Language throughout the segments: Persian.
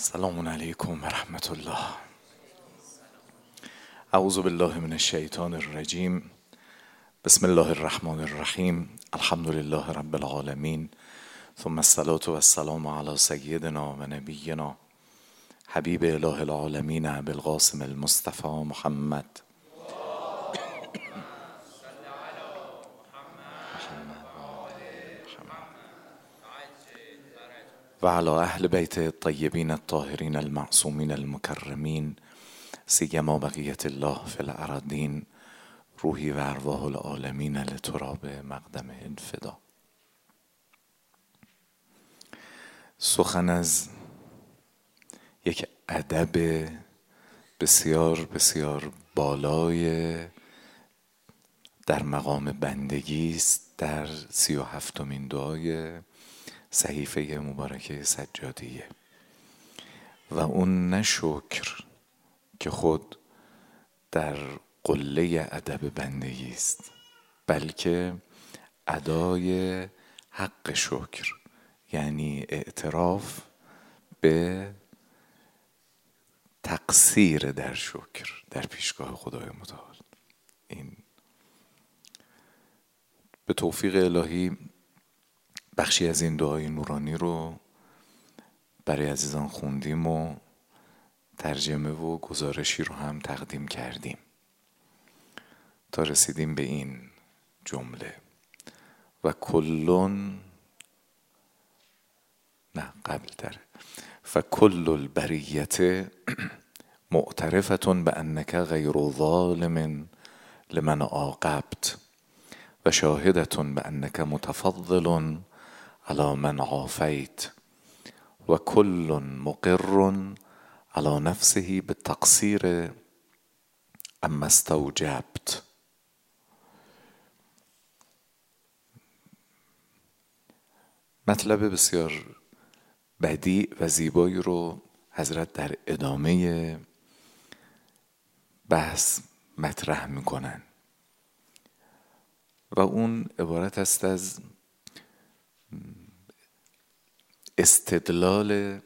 السلام علیکم و رحمت الله. اعوذ بالله من الشیطان الرجیم. بسم الله الرحمن الرحیم. الحمد لله رب العالمین، ثم الصلاة و السلام علی سیدنا و نبینا حبیب اله العالمین ابی القاسم المصطفى محمد و علی اهل بیت الطیبین الطاهرین المعصومین المکرمین، سیما بقیت الله فی الارضین، روحی و ارواح العالمین لتراب مقدمه فدا. سخن از یک ادب بسیار بسیار بالای در مقام بندگی است در 37مین دعای صحیفه مبارکه سجادیه، و اون نه شکر که خود در قله ادب بندگی است، بلکه ادای حق شکر، یعنی اعتراف به تقصیر در شکر در پیشگاه خدای متعال. این به توفیق الهی بخشی از این دعای نورانی رو برای عزیزان خوندیم و ترجمه و گزارشی رو هم تقدیم کردیم تا رسیدیم به این جمله: و کلون، نه قبل تره، فکل البریت معترفة بانک غیر ظالم لمن عاقبت و شاهدة بانک متفضل علی من عافیت و کل مقر علی نفسه بالتقصیر اما استوجبت. مطلب بسیار بدیع و زیبایی رو حضرت در ادامه بحث مطرح میکنن و اون عبارت است از استدلال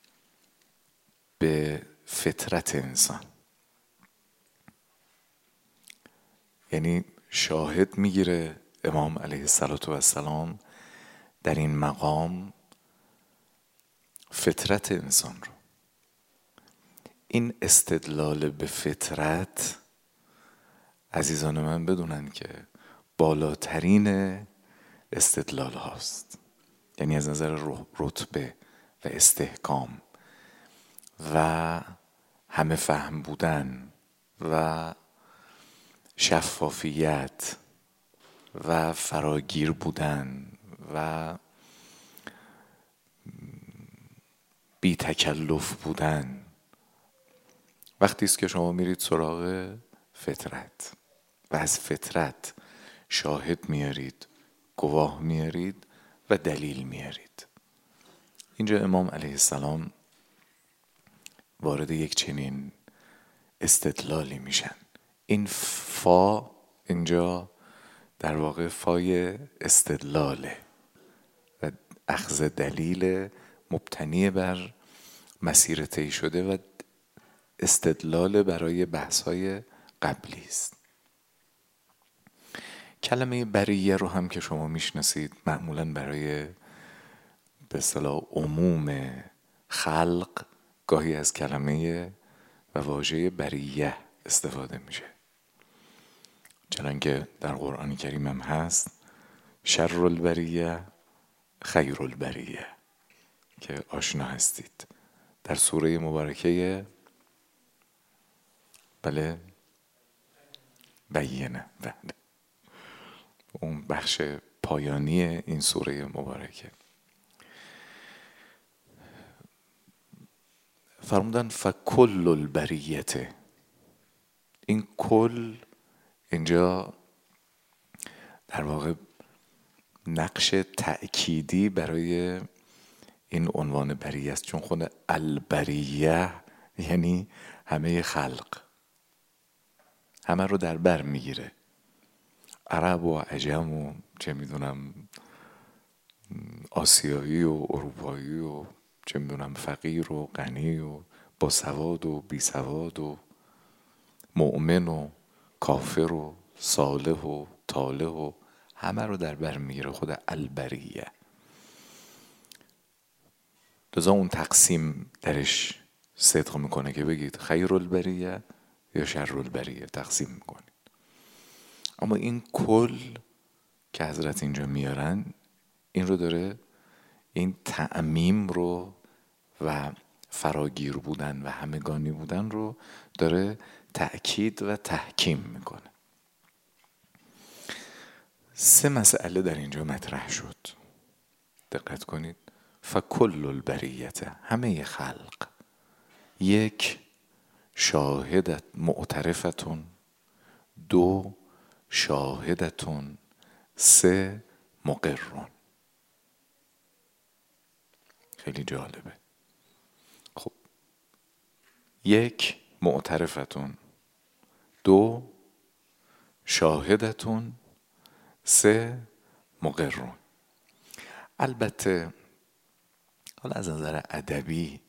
به فطرت انسان. یعنی شاهد میگیره امام علیه السلام در این مقام فطرت انسان رو. این استدلال به فطرت عزیزان من بدونن که بالاترین استدلال هاست، یعنی از نظر رتبه و استحکام و همه فهم بودن و شفافیت و فراگیر بودن و بی تکلف بودن. وقتی است که شما میرید سراغ فطرت و از فطرت شاهد میارید، گواه میارید و دلیل میارید. اینجا امام علیه السلام وارد یک چنین استدلالی میشن. این فا اینجا در واقع فای استدلاله و اخذ دلیل مبتنی بر مسیر طی شده و استدلال برای بحث‌های قبلی است. کلمه بریه رو هم که شما میشناسید، معمولاً برای به اصطلاح عموم خلق گاهی از کلمه و واژه بریه استفاده میشه، چنانکه در قرآن کریم هم هست شر البریه خیر البریه که آشنا هستید. در سوره مبارکه بله بینه، بله، اون بخش پایانی این سوره مبارکه فرمودن فکل البریت. این کل اینجا در واقع نقش تأکیدی برای این عنوان بریه است، چون خود البریه یعنی همه خلق، همه رو در بر میگیره، عرب و عجم و چه میدونم آسیایی و اروپایی و چه میدونم فقیر و غنی و با سواد و بی سواد و مؤمن و کافر و صالح و طالح و همه رو در بر میگیره خود البریه. لذا اون تقسیم درش صدق میکنه که بگید خیر البریه یا شر البریه تقسیم میکنید. اما این کل که حضرت اینجا میارن این رو داره، این تعمیم رو و فراگیر بودن و همگانی بودن رو داره تأکید و تحکیم میکنه. 3 مسئله در اینجا مطرح شد، دقت کنید. فکل البریت، همه خلق. 1 شاهدت معترفتون، 2 شاهدتون، 3 مقرون. خیلی جالبه. خب 1 معترفتون، 2 شاهدتون، 3 مقرون. البته حالا از نظر ادبی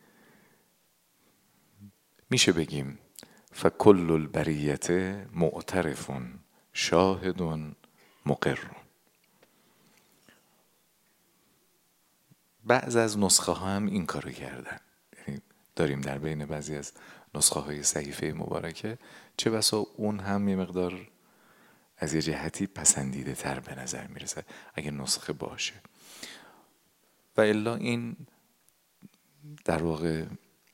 میشه بگیم فکل البریت معترفون شاهدون مقرون. بعض از نسخه ها هم این کارو کردن، یعنی داریم در بین بعضی از نسخه های صحیفه مبارکه چه بسا اون هم یه مقدار از یه جهتی پسندیده تر به نظر میرسه اگه نسخه باشه، و الا این در واقع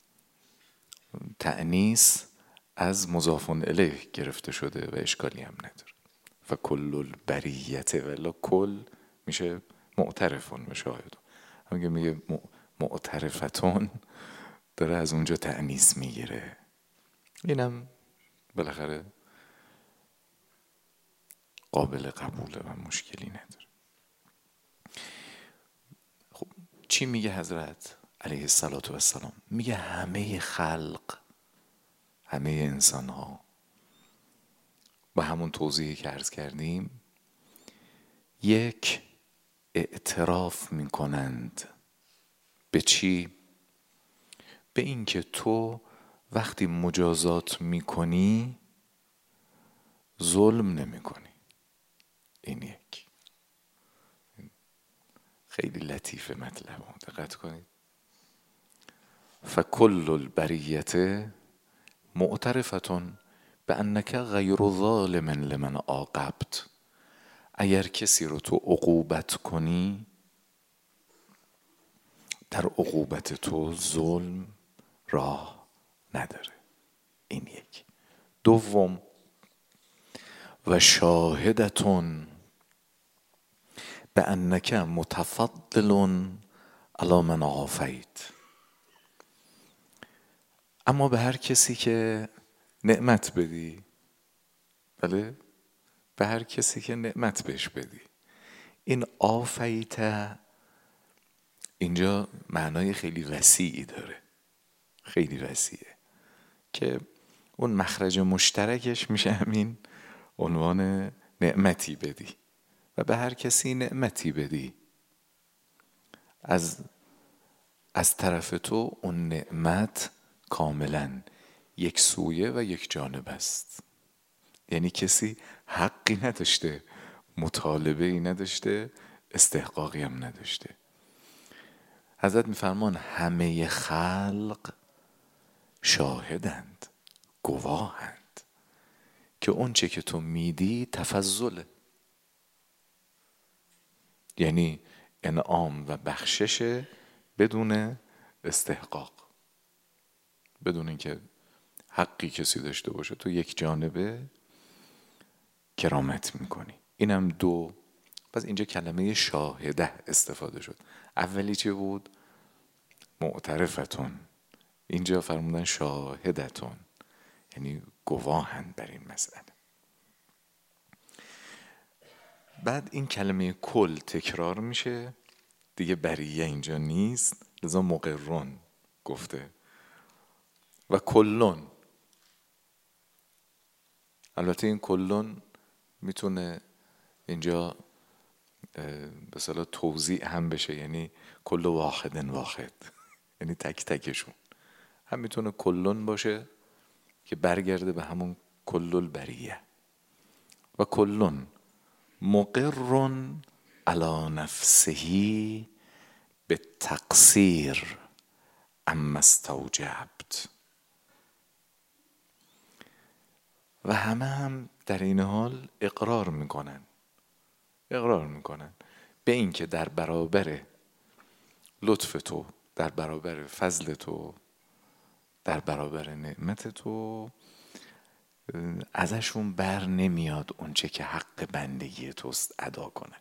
تأنیث از مضاف الیه گرفته شده و اشکالی هم نداره. فکل البریت، و الا کل میشه معترفون و شاهدون. همگه میگه معترفتون داره از اونجا تأنیث میگیره. اینم بالاخره قابل قبوله و مشکلی نداره. خب چی میگه حضرت علیه السلام؟ میگه همه خلق، همه انسان ها با همون توضیحی که عرض کردیم 1 اعتراف میکنند به چی؟ به این که تو وقتی مجازات میکنی ظلم نمیکنی. این 1 خیلی لطیفه مطلب، دقت کنید. فکل البریت معترفتون به انک غیر ظالم لمن عاقبت. اگر کسی رو تو عقوبت کنی در عقوبت تو ظلم راه نداره. این 1. 2 و شاهدتون به انک متفضل علی من عافیت. اما به هر کسی که نعمت بدی، بله، به هر کسی که نعمت بهش بدی، این عافیت اینجا معنای خیلی وسیعی داره، خیلی وسیعه، که اون مخرج مشترکش میشه همین عنوان نعمتی بدی و به هر کسی نعمتی بدی. از طرف تو اون نعمت کاملا یک سویه و یک جانب است، یعنی کسی حقی نداشته، مطالبه ای نداشته، استحقاقی هم نداشته. حضرت میفرمان همه خلق شاهدند، گواهند که اون چه که تو میدی تفضله، یعنی انعام و بخشش بدون استحقاق، بدون اینکه حقی کسی داشته باشه، تو یک جانبه کرامت میکنی. اینم 2. پس اینجا کلمه شاهده استفاده شد. اولی چه بود؟ معترفتون. اینجا فرمودن شاهدتون، یعنی گواهند بر این مسئله. بعد این کلمه کل تکرار میشه دیگه، بریه اینجا نیست، لذا مقرون گفته. و کلون، البته این کلون میتونه اینجا به اصطلاح توزیع هم بشه، یعنی کل واحد واحد یعنی تک تکشون. هم میتونه کلون باشه که برگرده به همون کل البریه. و کلون مقر علی نفسه به تقصیر اما استوجبت. و همه هم در این حال اقرار میکنن به این که در برابر لطف تو، در برابر فضل تو، در برابر نعمت تو ازشون بر نمیاد اونچه که حق بندگی توست ادا کنن.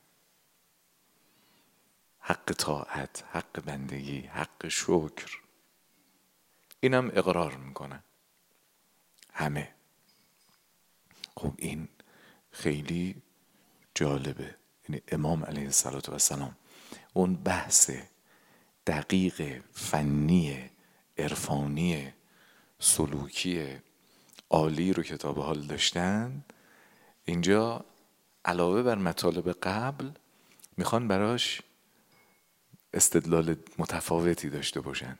حق طاعت، حق بندگی، حق شکر، اینم اقرار میکنن همه. خب این خیلی جالبه. یعنی امام علیه السلام اون بحث دقیق فنی عرفانی سلوکی عالی رو که تا به حال داشتن، اینجا علاوه بر مطالب قبل میخوان براش استدلال متفاوتی داشته باشن.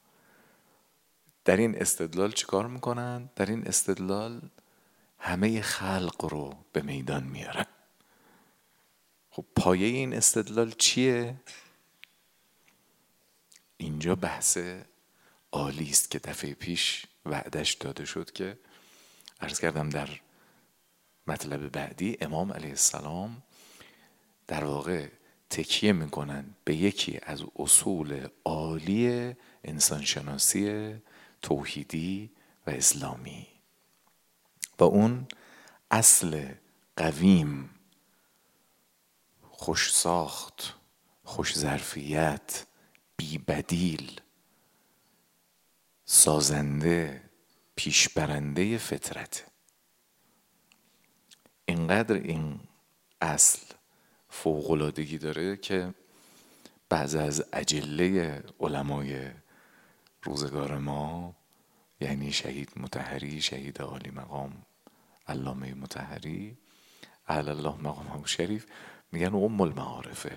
در این استدلال چیکار میکنن؟ در این استدلال همه خلق رو به میدان میارن. خب پایه این استدلال چیه؟ اینجا بحث عالی است که دفعه پیش وعدش داده شد که عرض کردم در مطلب بعدی امام علیه السلام در واقع تکیه میکنن به یکی از اصول عالی انسانشناسی توحیدی و اسلامی و اون اصل قویم، خوش ساخت، خوش ظرفیت، بی بدیل، سازنده، پیشبرنده فطرت. اینقدر این اصل فوق‌العادگی داره که بعض از اجله علمای روزگار ما، یعنی شهید مطهری، شهید عالی مقام علامه مطهری اعلی الله مقامه شریف، میگن ام المعارفه.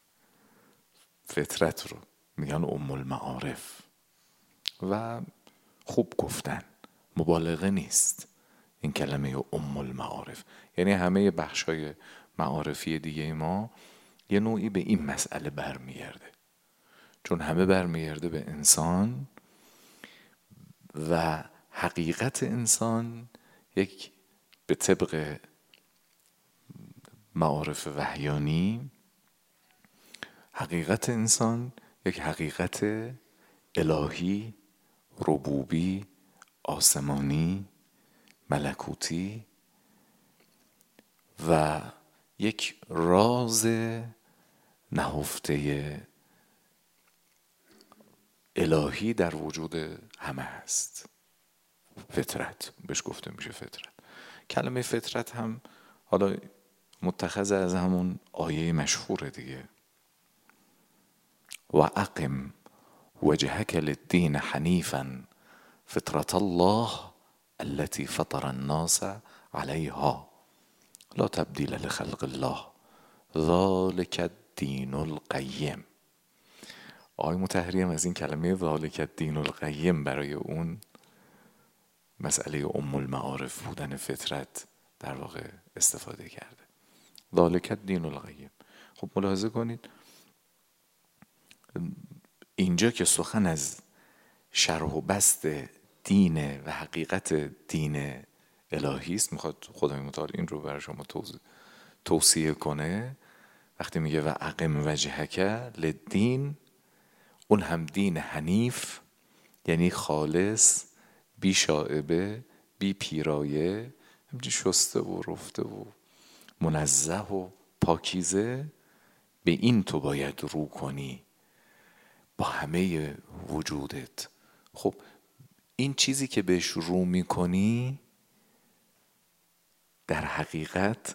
فطرت رو میگن ام المعارف و خوب گفتن، مبالغه نیست این کلمه ام المعارف. یعنی همه بخشای معارفی دیگه ما یه نوعی به این مسئله برمیگرده، چون همه برمیگرده به انسان و حقیقت انسان یک به طبق معارف وحیانی، حقیقت انسان یک حقیقت الهی، ربوبی، آسمانی، ملکوتی و یک راز نهفته الهی در وجود همه هست. فطرت بهش گفته میشه. فطرت، کلمه فطرت هم حالا متخذ از همون آیه مشهوره دیگه، و اقم وجهك للدين حنيفا فطرة الله التي فطر الناس عليها لا تبديل لخلق الله ذلك الدين القیم. آقای مطهری هم از این کلمه ذلک الدین القیم برای اون مسئله ام المعارف بودن فطرت در واقع استفاده کرده. ذلک الدین القیم. خب ملاحظه کنید اینجا که سخن از شرح و بسط دین و حقیقت دین الهی است، میخواد خدای متعال این رو برای شما توصیه کنه وقتی میگه و اقم وجهک للدین، اون هم دین حنیف یعنی خالص، بی شائبه، بی پیرایه، همچنین شسته و رفته و منزه و پاکیزه. به این تو باید رو کنی با همه وجودت. خب این چیزی که بهش رو میکنی در حقیقت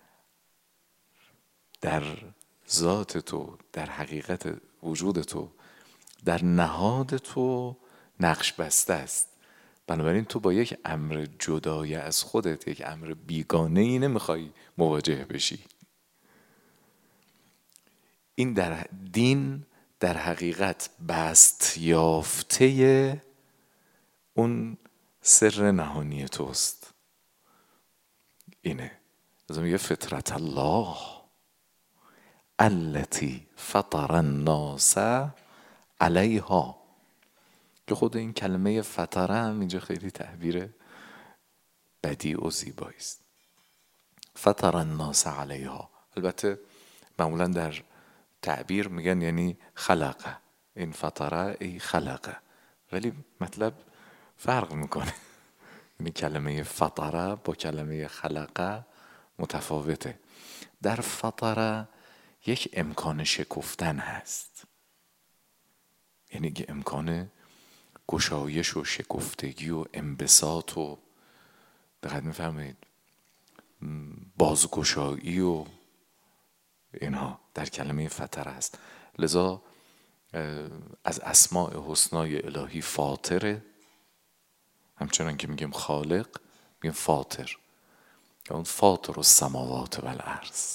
در ذات تو، در حقیقت وجود تو، در نهاد تو نقش بسته است. بنابراین تو با یک امر جدای از خودت، یک امر بیگانه ای نمیخوای مواجه بشی. این در دین در حقیقت بست یافته اون سر نهانی توست. اینه از میگه فطرت الله التي فطر الناس علیها، که خود این کلمه فطره هم اینجا خیلی تعبیر بدیع و زیبایی است. فطر الناس علیها، البته معمولا در تعبیر میگن یعنی خلقه، این فطره ای خلقه، ولی مطلب فرق میکنه. یعنی کلمه فطره با کلمه خلقه متفاوته. در فطره یک امکان شکفتن هست، یعنی که امکان گشایش و شکفتگی و انبساط و دقت میفرمایید بازگشایی و اینها در کلمه فطره است. لذا از اسماء حسنای الهی فاطره، همچنان که میگیم خالق میگیم فاطر، که اون فاطر السماوات و الارض.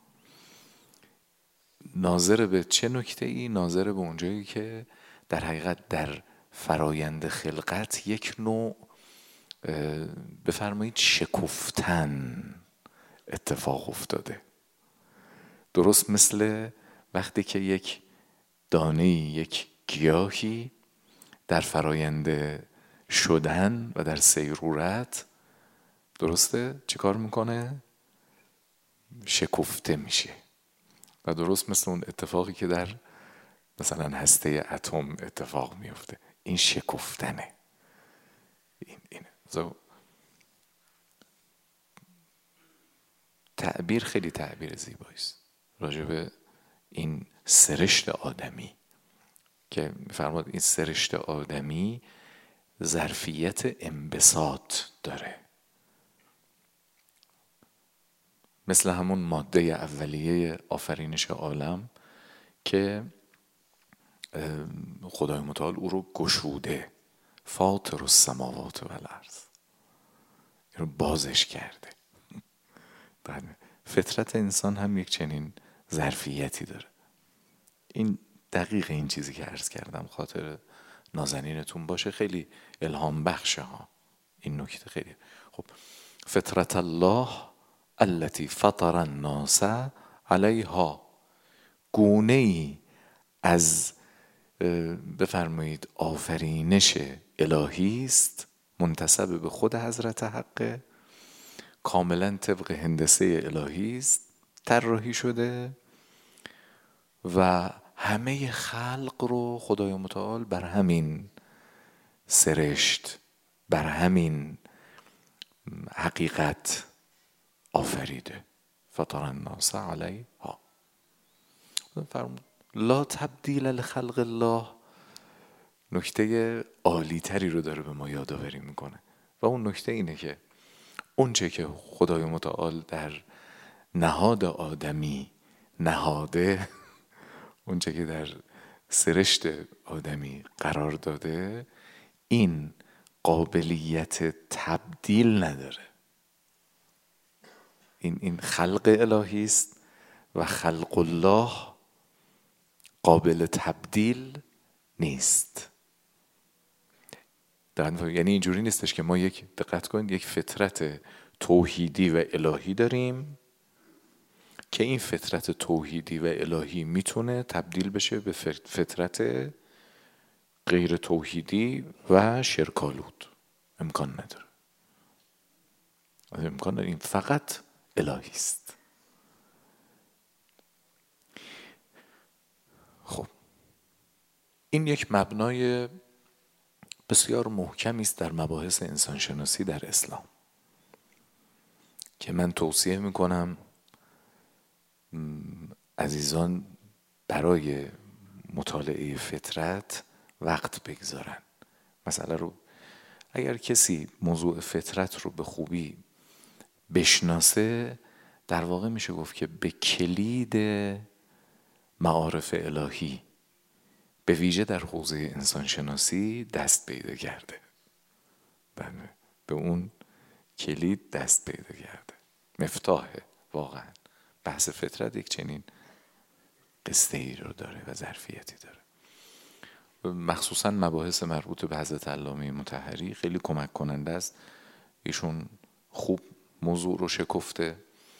ناظر به چه نکته ای؟ ناظر به اونجایی که در حقیقت در فرایند خلقت یک نوع بفرمایید شکفتن اتفاق افتاده. درست مثل وقتی که یک دانه، یک گیاهی در فرایند شدن و در سیرورت، درسته چه کار میکنه؟ شکفته میشه. و درست مثل اون اتفاقی که در مثلا هسته اتم اتفاق میفته، این شکفتنه. این تعبیر خیلی تعبیر زیبایی است راجع به این سرشت آدمی، که می‌فرماد این سرشت آدمی ظرفیت انبساط داره، مثل همون ماده اولیه آفرینش عالم که خدای متعال او رو گشوده، فاطر السماوات و الارض، این رو بازش کرده. فطرت انسان هم یک چنین ظرفیتی داره. این دقیق این چیزی که عرض کردم خاطر نازنینتون باشه، خیلی الهام بخشه ها این نکته. خیلی خب، فطرت الله التي فطر الناس علیها، گونه ای از بفرمایید آفرینش الهی است منتسب به خود حضرت حق، کاملا طبق هندسه الهی است طراحی شده و همه خلق رو خدای متعال بر همین سرشت، بر همین حقیقت آفریده. فطر الناس علیها. لا تبدیل لخلق الله نکته عالی تری رو داره به ما یادآوری میکنه، و اون نکته اینه که اونچه که خدای متعال در نهاد آدمی نهاده، اونچه که در سرشت آدمی قرار داده، این قابلیت تبدیل نداره. این خلق الهی است و خلق الله قابل تبدیل نیست. یعنی اینجوری نیستش که ما دقت کنید یک فطرت توحیدی و الهی داریم که این فطرت توحیدی و الهی میتونه تبدیل بشه به فطرت غیر توحیدی و شرکالود. امکان نداره. امکان نداره. این فقط الهی است. خب، این یک مبنای بسیار محکمی است در مباحث انسانشناسی در اسلام که من توصیه میکنم عزیزان برای مطالعه فطرت وقت بگذارن. مسئله رو اگر کسی موضوع فطرت رو به خوبی بشناسه، در واقع میشه گفت که به کلید معارف الهی به ویژه در حوزه انسانشناسی دست پیدا کرده. به اون کلید دست پیدا کرده. مفتاحه. واقعا بحث فطرت یک چنین قصه ای رو داره و ظرفیتی داره. مخصوصا مباحث مربوط به حضرت علامه مطهری خیلی کمک کننده است. ایشون خوب موضوع رو شکفته.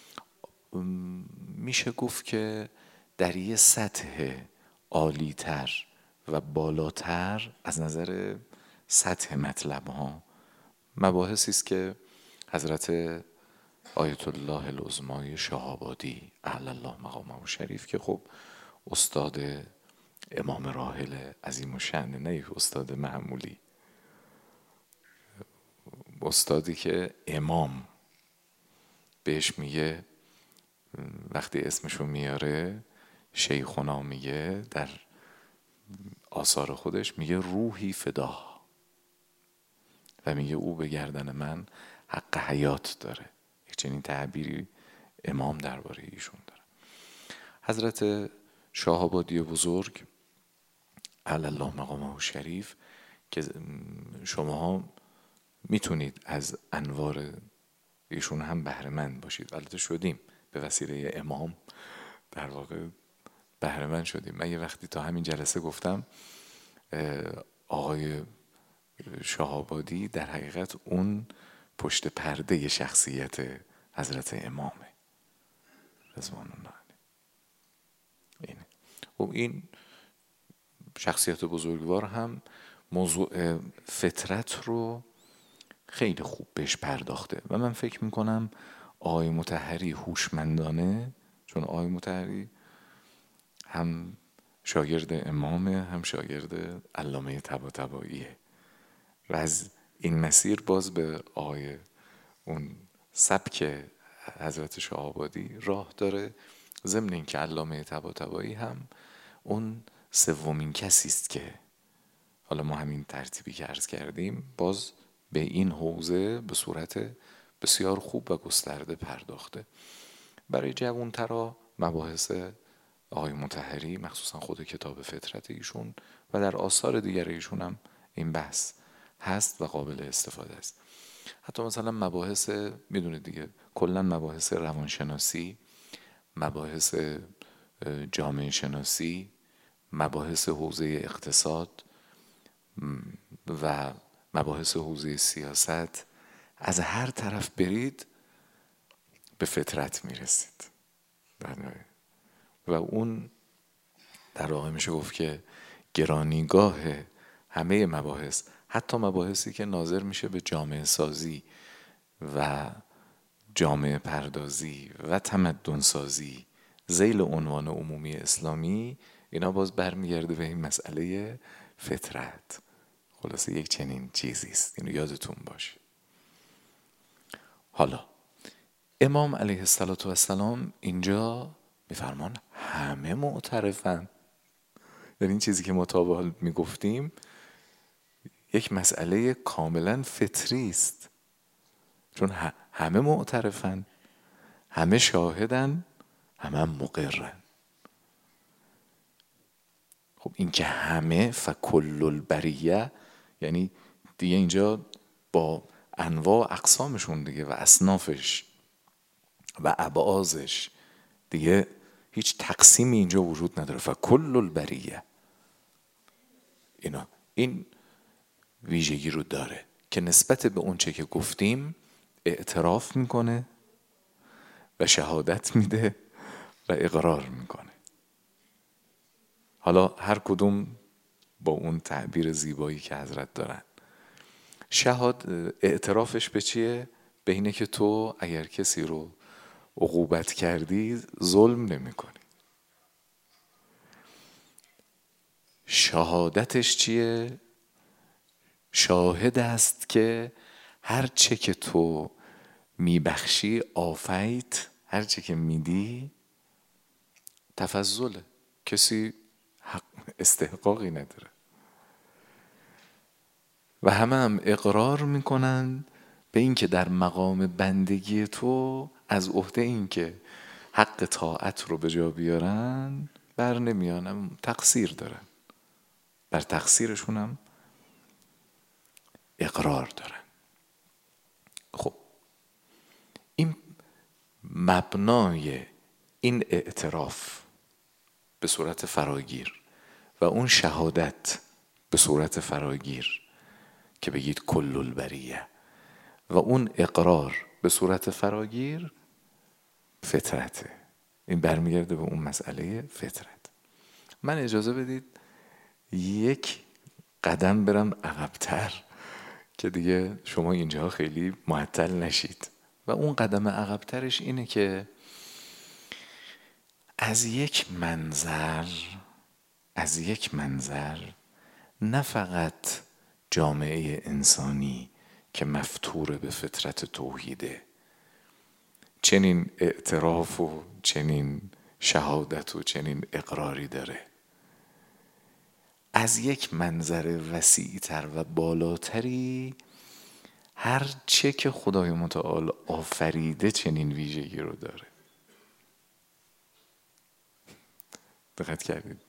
میشه گفت که در یه سطح عالی‌تر و بالاتر از نظر سطح مطلب ها مباحثی است که حضرت آیت الله العظمای شهابادی اعلی الله مقامه شریف که خب استاد امام راحل عظیم الشأن، نه استاد معمولی، استادی که امام بهش میگه، وقتی اسمشو میاره شیخونا میگه در آثار خودش میگه روحی فدا، و میگه او به گردن من حق حیات داره. یک چنین تعبیری امام درباره ایشون داره. حضرت شهابادی بزرگ اعلی الله مقامه شریف که شماها میتونید از انوار ایشون هم بهره مند باشید. البته شدیم به وسیله امام، در واقع بهره مند شدیم. من یه وقتی تا همین جلسه گفتم آقای شهابادی در حقیقت اون پشت پرده شخصیت حضرت امامه رضوان الله علیه. خب این شخصیت بزرگوار هم موضوع فطرت رو خیلی خوب بهش پرداخته و من فکر میکنم آقای مطهری هوشمندانه، چون آقای مطهری هم شاگرد امامه هم شاگرد علامه طباطباییه و از این مسیر باز به آقای اون سبک حضرت شهابادی راه داره. ضمن این که علامه طباطبایی هم اون سومین کسی است که حالا ما همین ترتیبی که عرض کردیم باز به این حوزه به صورت بسیار خوب و گسترده پرداخته. برای جوانترا مباحث آقای مطهری مخصوصا خود کتاب فطرت ایشون و در آثار دیگر ایشون هم این بحث هست و قابل استفاده است. حتی مثلا مباحث، میدونید دیگه، کلا مباحث روانشناسی، مباحث جامعه شناسی، مباحث حوزه اقتصاد و مباحث حوزه سیاست، از هر طرف برید به فطرت میرسید و اون در واقع میشه گفت که گرانیگاه همه مباحث، حتی مباحثی که ناظر میشه به جامعه سازی و جامعه پردازی و تمدن سازی ذیل عنوان عمومی اسلامی، اینا باز برمیگرده به این مسئله فطرت. خلاصه یک چنین چیزی است، اینو یادتون باشه. حالا امام علیه السلام اینجا میفرمان همه معترفن. یعنی این چیزی که ما تا به حال میگفتیم یک مسئله کاملا فطری است، چون همه معترفن، همه شاهدن، همه مقرن. خب این که همه فکل البریه یعنی دیگه اینجا با انواع اقسامشون دیگه و اصنافش و ابعازش دیگه هیچ تقسیمی اینجا وجود نداره. فکل البریه این ویژگی رو داره که نسبت به اون چه که گفتیم اعتراف میکنه و شهادت میده و اقرار میکنه. حالا هر کدوم با اون تعبیر زیبایی که حضرت دارن. اعترافش به چیه؟ به اینه که تو اگر کسی رو عقوبت کردی ظلم نمی کنی. شهادتش چیه؟ شاهد است که هر چه که تو میبخشی آفیت، هر چه که میدی تفضله، کسی استحقاقی نداره. و همه هم اقرار میکنن به این که در مقام بندگی تو از عهده این که حق طاعت رو به جا بیارن بر نمیانم، تقصیر دارن، بر تقصیرشون هم اقرار دارن. خب این مبنای این اعتراف به صورت فراگیر و اون شهادت به صورت فراگیر که بگید کل البریه، و اون اقرار به صورت فراگیر فطرته. این برمیگرده به اون مسئله فطرت. من اجازه بدید یک قدم برم عقب‌تر که دیگه شما اینجا خیلی معطل نشید. و اون قدم عقب‌ترش اینه که از یک منظر نه فقط جامعه انسانی که مفطور به فطرت توحیده چنین اعتراف و چنین شهادت و چنین اقراری داره، از یک منظر وسیع‌تر و بالاتری هر چه که خدای متعال آفریده چنین ویژگی رو داره. دقت کردید؟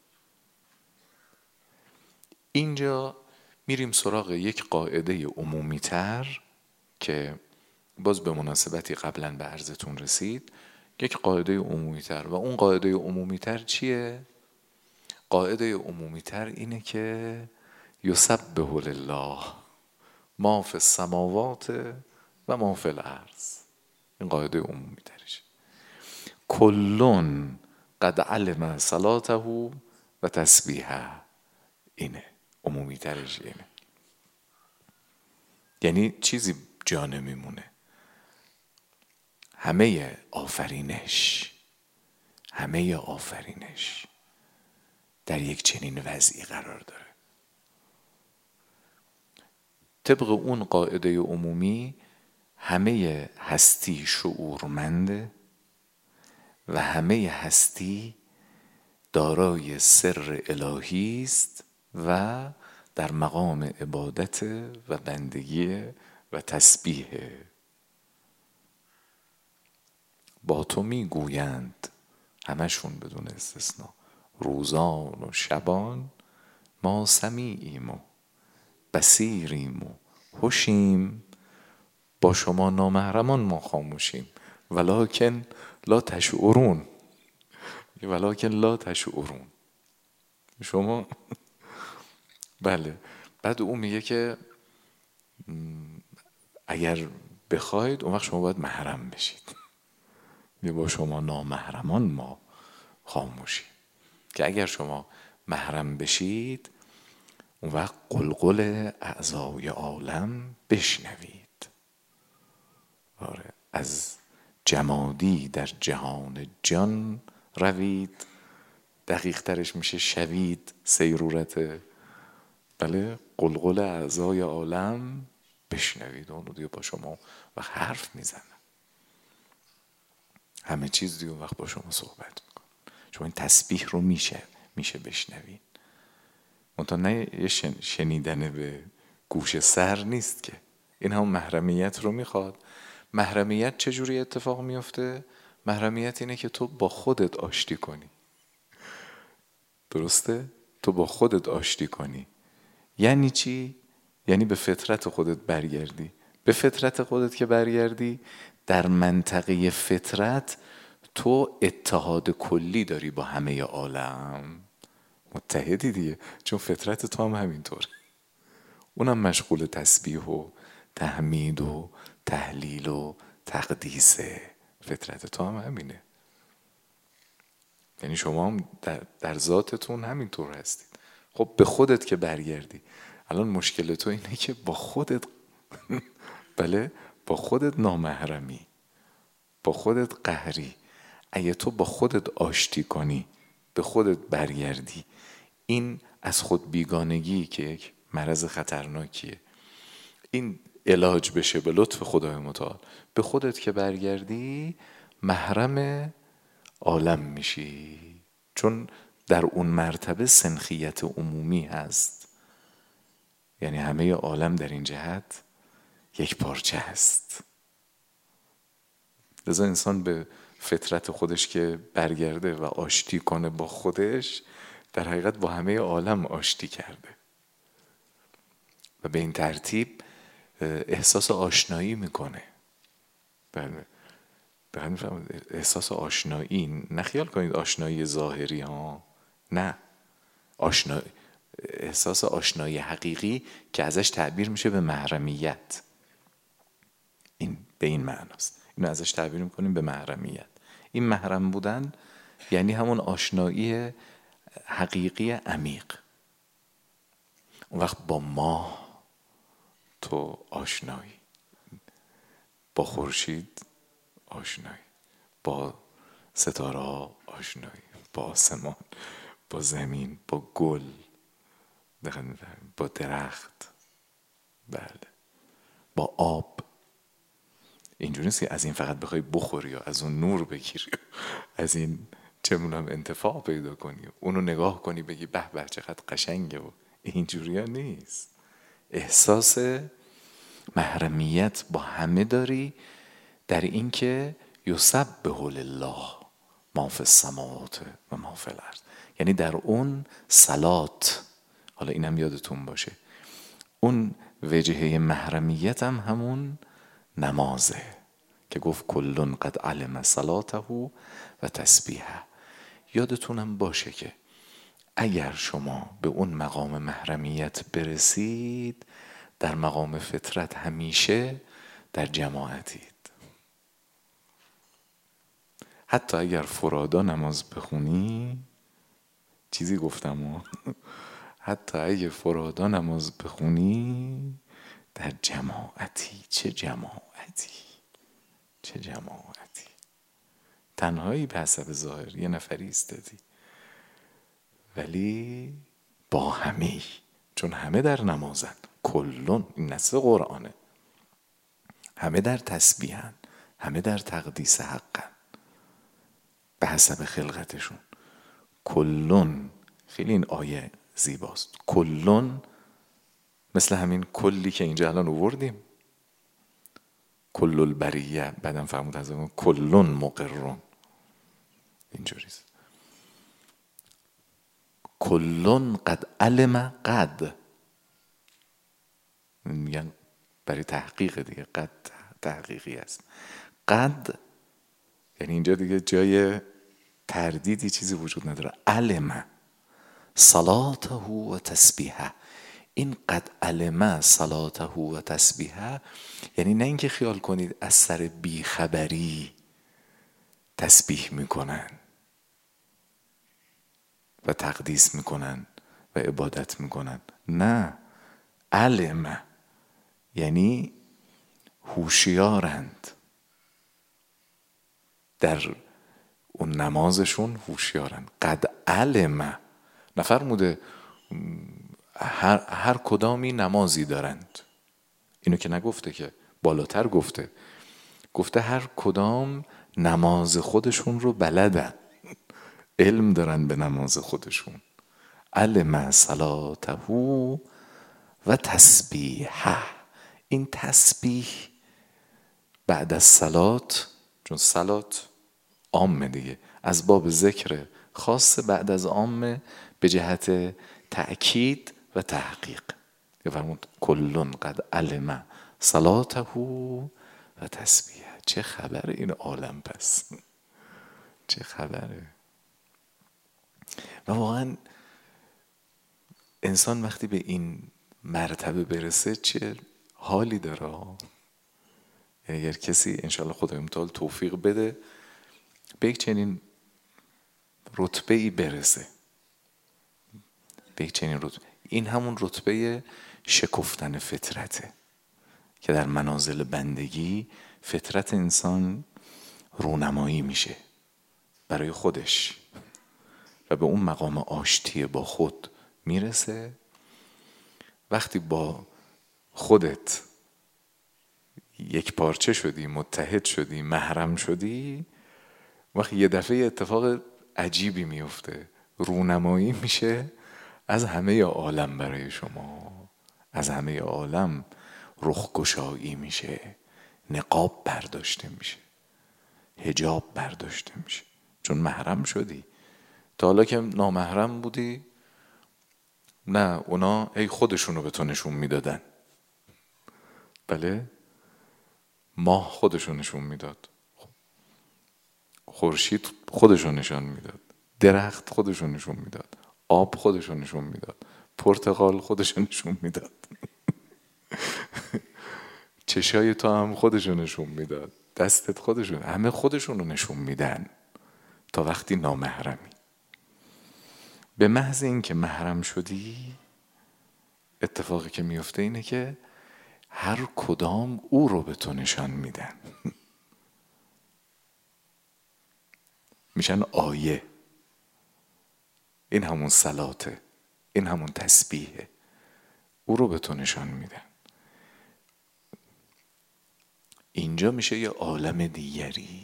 اینجا میریم سراغ یک قاعده عمومی تر که باز به مناسبتی قبلا به عرضتون رسید، یک قاعده عمومی تر. و اون قاعده عمومی تر چیه؟ قاعده عمومی تر اینه که یسبح لله ما فی السماوات و ما فی الارض. این قاعده عمومی ترش. کلون قد علم صلاته و تسبیحه. اینه عمومی ترش. اینه یعنی چیزی جا نمیمونه. همه آفرینش در یک چنین وضعی قرار داره. طبق اون قاعده عمومی همه هستی شعورمنده و همه هستی دارای سر الهی است و در مقام عبادت و بندگی و تسبیح. با تو میگویند همشون بدون استثناء روزان و شبان ما سمیعیم و بصیریم و هوشیم، با شما نامحرمان ما خاموشیم ولکن لا تشعرون. شما بله. بعد اون میگه که اگر بخواید اون وقت شما باید محرم بشید. با شما نامحرمان ما خاموشیم، که اگر شما محرم بشید اون وقت قلقل اعضای عالم بشنوید. آره، از جمادی در جهان جان روید. دقیق ترش میشه شوید، سیرورت. بله، قلقل اعضای عالم بشنوید. اون رو دیگه با شما وقت حرف میزنه، همه چیز دیگه وقت با شما صحبت میکنه. شما این تسبیح رو میشه بشنوید. منتها نه شنیدن به گوش سر نیست که، این هم محرمیت رو میخواد. محرمیت چجوری اتفاق میفته؟ محرمیت اینه که تو با خودت آشتی کنی. درسته؟ تو با خودت آشتی کنی. یعنی چی؟ یعنی به فطرت خودت برگردی. به فطرت خودت که برگردی، در منطقه فطرت تو اتحاد کلی داری با همه عالم. متحدی دیگه، چون فطرت تو هم همینطوره. اونم مشغول تسبیح و تحمید و تهلیل و تقدیسه. فطرت تو هم همینه. یعنی شما هم در ذاتتون همینطور هستید. خب به خودت که برگردی، الان مشکل تو اینه که با خودت بله، با خودت نامحرمی، با خودت قهری. اگه تو با خودت آشتی کنی، به خودت برگردی، این از خود بیگانگی که یک مرض خطرناکیه، این علاج بشه به لطف خدای متعال. به خودت که برگردی محرم عالم میشی، چون در اون مرتبه سنخیت عمومی هست. یعنی همه عالم در این جهت یک پارچه هست. لذا انسان به فطرت خودش که برگرده و آشتی کنه با خودش، در حقیقت با همه عالم آشتی کرده و به این ترتیب احساس آشنایی میکنه. بله، احساس آشنایی. نه خیال کنید آشنایی ظاهری ها، نه، احساس آشنایی حقیقی که ازش تعبیر میشه به محرمیت. این به این معناست، اینو ازش تعبیر میکنیم به محرمیت. این محرم بودن یعنی همون آشنایی حقیقی عمیق. اون وقت با ماه تو آشنایی، با خورشید آشنایی، با ستاره ها آشنایی، با آسمان، با زمین، با گل، با درخت، بله، با آب. اینجوری نیست که از این فقط بخوای بخوری یا از اون نور بگیری، از این چه می‌دونم انتفاع پیدا کنی، اونو نگاه کنی بگی به به چقدر قشنگه. و اینجوری ها نیست. احساس محرمیت با همه داری در این که یسبح لله ما فی السماوات و ما فی الارض، یعنی در اون صلات. حالا اینم یادتون باشه اون وجهه محرمیت هم همون نمازه که گفت کلون قد علم صلاته و تسبیحه. یادتونم باشه که اگر شما به اون مقام محرمیت برسید، در مقام فطرت همیشه در جماعتید. حتی اگر فرادا نماز بخونی، چیزی گفتم حتی اگر فرادا نماز بخونی در جماعتی. چه جماعتی، چه جماعتی. تنهایی به حسب ظاهر یه نفری ایستادی، ولی با همه، چون همه در نمازن. کلون، این نص قرآنه، همه در تسبیحن، همه در تقدیس حقن به حسب خلقتشون. کلون، خیلی این آیه زیباست. کلون مثل همین کلی که اینجا الان آوردیم، کل البریه، بعدم فرمود از اون کلون مقرون، اینجوریست. کلون قد علم، قد میگن برای تحقیق دیگه، قد تحقیقی است. قد یعنی اینجا دیگه جای تردیدی چیزی وجود نداره. علم صلاته و تسبیحه. این قد علم صلاته و تسبیحه یعنی نه اینکه خیال کنید از سر بیخبری تسبیح میکنن و تقدیس میکنن و عبادت میکنن. نه، علم یعنی هوشیارند، در اون نمازشون هوشیارند. قد علم نفرموده هر کدامی نمازی دارند، اینو که نگفته، که بالاتر گفته هر کدام نماز خودشون رو بلدن، علم دارن به نماز خودشون. علم صلاته و تسبیحه. این تسبیح بعد از صلات، چون صلات عامه دیگه، از باب ذکر خاص بعد از عامه به جهت تأکید و تحقیق. فرمود کلون قد علم صلاته و تسبیحه. چه خبر این عالم پس، چه خبره. و واقعا انسان وقتی به این مرتبه برسه چه حالی داره. یعنی اگر کسی انشاءالله خدای متعال توفیق بده به یک چنین رتبه ای برسه، به یک چنین رتبه، این همون رتبه شکفتن فطرته که در منازل بندگی فطرت انسان رونمایی میشه برای خودش و به اون مقام آشتی با خود میرسه. وقتی با خودت یک پارچه شدی، متحد شدی، محرم شدی، وقتی یه دفعه اتفاق عجیبی میفته، رونمایی میشه از همه عالم برای شما، از همه عالم رخگشایی میشه، نقاب برداشته میشه، حجاب برداشته میشه، چون محرم شدی. تا حالا که نامحرم بودی، نه، اونا ای خودشونو به تو نشون میدادن. بله، ماه خودشون نشون میداد، خورشید خودشون نشون میداد، درخت خودشون نشون میداد، آب خودشون نشون میداد، پرتقال خودشو نشون میداد، چشای تو هم خودشو نشون میداد، دستت خودشون، همه خودشون رو نشون میدن تا وقتی نامحرمی. به محض این که محرم شدی، اتفاقی که میفته اینه که هر کدام او رو به تو نشان میدن. میشن آیه. این همون صلاته، این همون تسبیحه، او رو به تو نشان میدن. اینجا میشه یه عالم دیگری.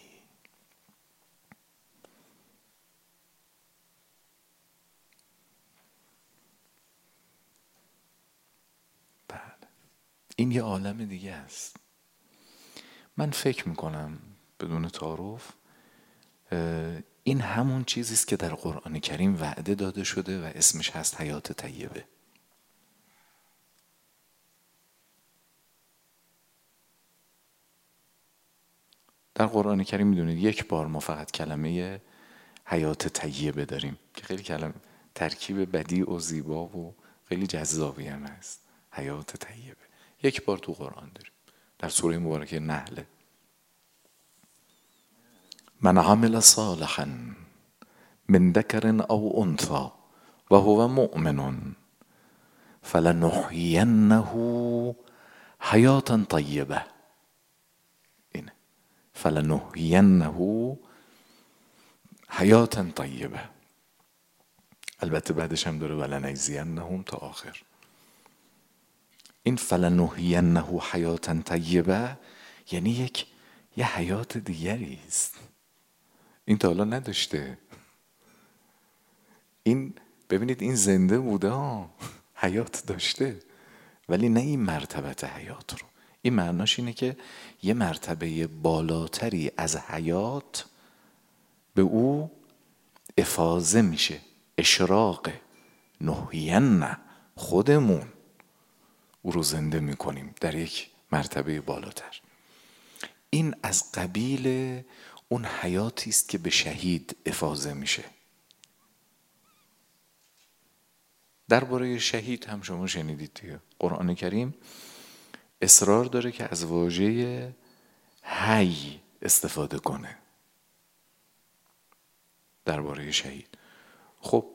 بله، این یه عالم دیگه است. من فکر میکنم بدون تعارف این همون چیزیست که در قرآن کریم وعده داده شده و اسمش هست حیات طیبه. در قرآن کریم میدونید یک بار ما فقط کلمه حیات طیبه داریم که خیلی کلمه ترکیب بدیع و زیبا و خیلی جذابی هم هست. حیات طیبه یک بار تو قرآن داریم، در سوره مبارکه نحل. من عمل صالحا من ذکر او انثى و هو مؤمن فلنحینه حیاتا طیبه. اینه، فلنحینه حیاتا طیبه. البته بعدش هم داره ولنجزینهم تا آخر. این فلنحینه حیاتا طیبه یعنی یه حیات دیگری است. این تا حالا نداشته. این ببینید این زنده بوده، حیات داشته، ولی نه این مرتبت حیات رو. این معناش اینه که یه مرتبه بالاتری از حیات به او افاضه میشه، اشراق. نحین، خودمون او رو زنده میکنیم در یک مرتبه بالاتر. این از قبیل اون حیاتی است که به شهید افاضه میشه. درباره شهید هم شما شنیدید دیگه، قرآن کریم اصرار داره که از واژه حی استفاده کنه درباره شهید. خب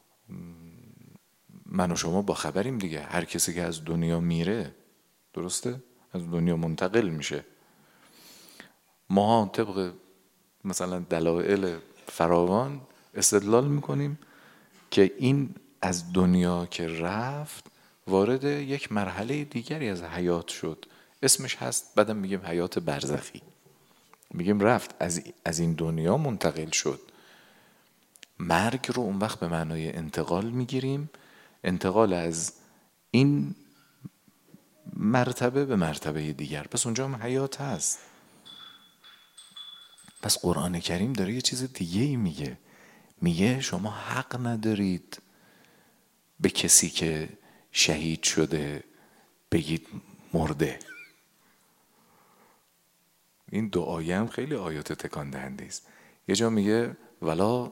من و شما با خبریم دیگه، هر کسی که از دنیا میره، درسته؟ از دنیا منتقل میشه. ما طبق مثلا دلایل فراوان استدلال میکنیم که این از دنیا که رفت وارد یک مرحله دیگری از حیات شد، اسمش هست، بعدم میگیم حیات برزخی. میگیم رفت، از این دنیا منتقل شد. مرگ رو اون وقت به معنای انتقال میگیریم، انتقال از این مرتبه به مرتبه دیگر. پس اونجا هم حیات هست. پس قرآن کریم داره یه چیز دیگه ای میگه شما حق ندارید به کسی که شهید شده بگید مرده. این دو آیه هم خیلی آیات تکان دهنده است. یه جا میگه ولا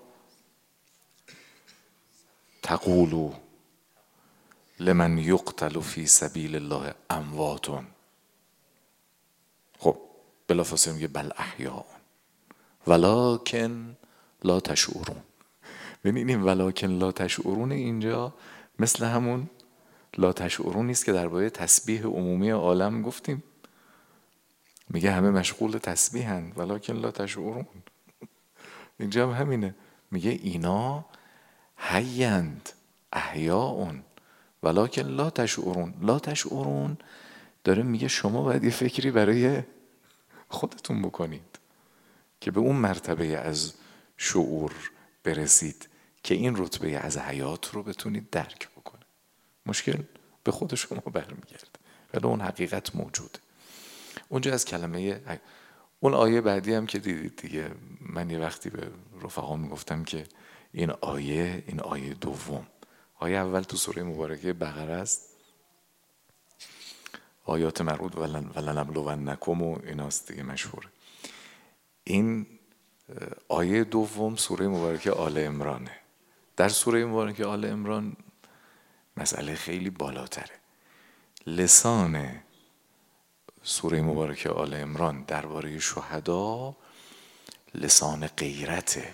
تقولوا لمن یقتل فی سبیل الله اموات. خب بلافاصله میگه بل احیاء ولکن لا تشعرون. ببینید این ولکن لا تشعرون اینجا مثل همون لا تشعرون نیست که درباره تسبیح عمومی عالم گفتیم. میگه همه مشغول تسبیحند ولکن لا تشعرون. اینجا هم همینه، میگه اینا حیند احیاء ولکن لا تشعرون. لا تشعرون داره میگه شما باید یه فکری برای خودتون بکنید که به اون مرتبه از شعور برسید که این رتبه از حیات رو بتونید درک بکنه. مشکل به خود شما برمیگرده، ولی اون حقیقت موجوده. اونجا از کلمه اون آیه بعدی هم که دیدید دیگه، من یه وقتی به رفقا میگفتم که این آیه دوم، آیه اول تو سوره مبارکه بقره است، آیات مربوط ولنبلونکم و ایناست دیگه مشهوره. این آیه دوم سوره مبارکه آل عمرانه. در سوره مبارکه آل عمران مسئله خیلی بالاتره. لسان سوره مبارکه آل عمران درباره شهدا لسان غیرته،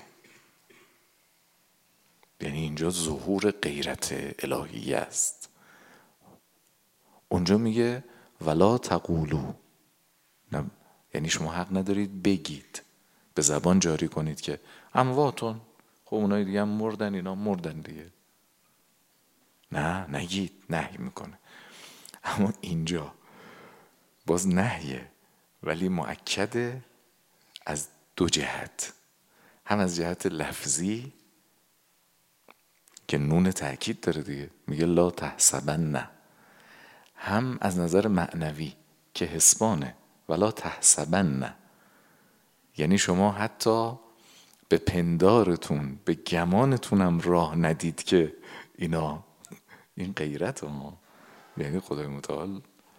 یعنی اینجا ظهور غیرت الهی است. اونجا میگه ولا تقولو، یعنی شما حق ندارید بگید، به زبان جاری کنید که امواتون، خب اونای دیگه هم مردن، اینا مردن دیگه. نه نگید، نهی میکنه. اما اینجا باز نهیه، ولی مؤکده از دو جهت، هم از جهت لفظی که نون تأکید داره دیگه، میگه لا تحسبن، هم از نظر معنوی که حسبانه ولا تحسبن، یعنی شما حتی به پندارتون، به گمانتونم راه ندید که اینا، این غیرت ها، یعنی خدای متعال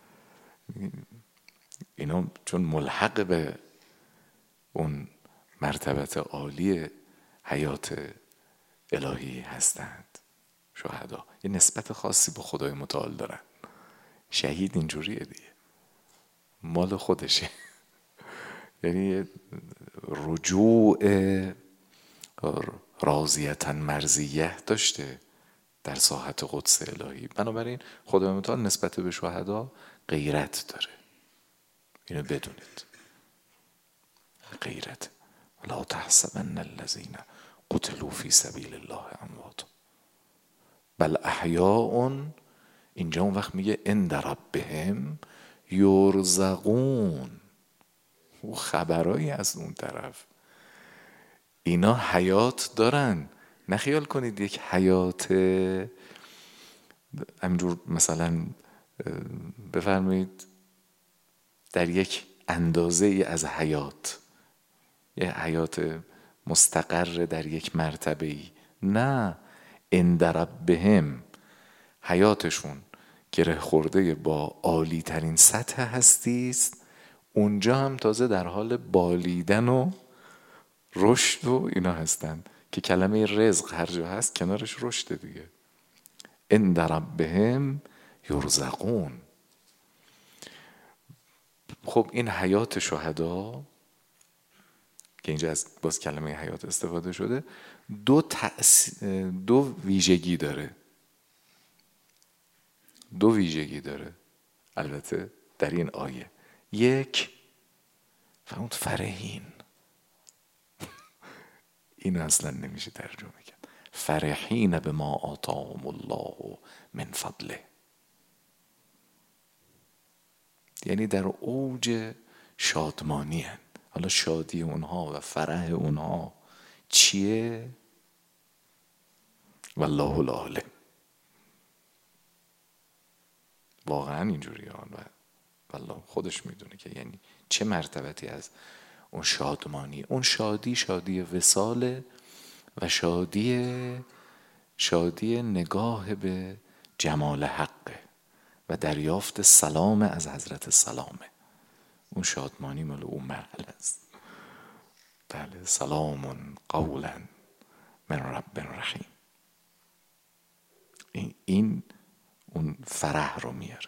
اینا چون ملحق به اون مرتبت عالی حیات الهی هستند، شهدا یه نسبت خاصی به خدای متعال دارن. شهید اینجوریه دیگه، مال خودشه. یعنی رجوع راضیتا مرضیه داشته در ساحت قدس الهی. بنابراین خدای متعال نسبت به شهدا غیرت داره، اینو بدونید، غیرت. لا تحسبن الذین قتلوا فی سبیل الله اموات بل احیاء. اینجا اون وقت میگه عند ربهم یرزقون، او خبرایی از اون طرف، اینا حیات دارن. نخیال کنید یک حیات همینجور مثلا بفرمایید در یک اندازه ای از حیات، یه حیات مستقر در یک مرتبه ای، نه، عند ربهم حیاتشون گره خورده با عالی ترین سطح هستی است، اونجا هم تازه در حال بالیدن و رشد و اینا هستن که کلمه رزق هر جا هست کنارش رشد دیگه. عند ربهم یرزقون. خب این حیات شهدا که اینجا از باز کلمه حیات استفاده شده، دو ویژگی داره، دو ویژگی داره البته در این آیه. یک، فرمود فرحین، این اصلا نمیشه ترجمه کرد، فرحین بما آتاهم الله من فضله، یعنی در اوج شادمانی هن. حالا شادی اونها و فرح اونها چیه؟ والله العالم، واقعا اینجوریه و والله خودش میدونه که یعنی چه مرتبتی از اون شادمانی، اون شادی وصاله و شادی نگاه به جمال حقه و دریافت سلام از حضرت سلامه. اون شادمانی مال اون مرحله است. بله، سلام قولا من رب رحیم. این اون فرح رو میاره.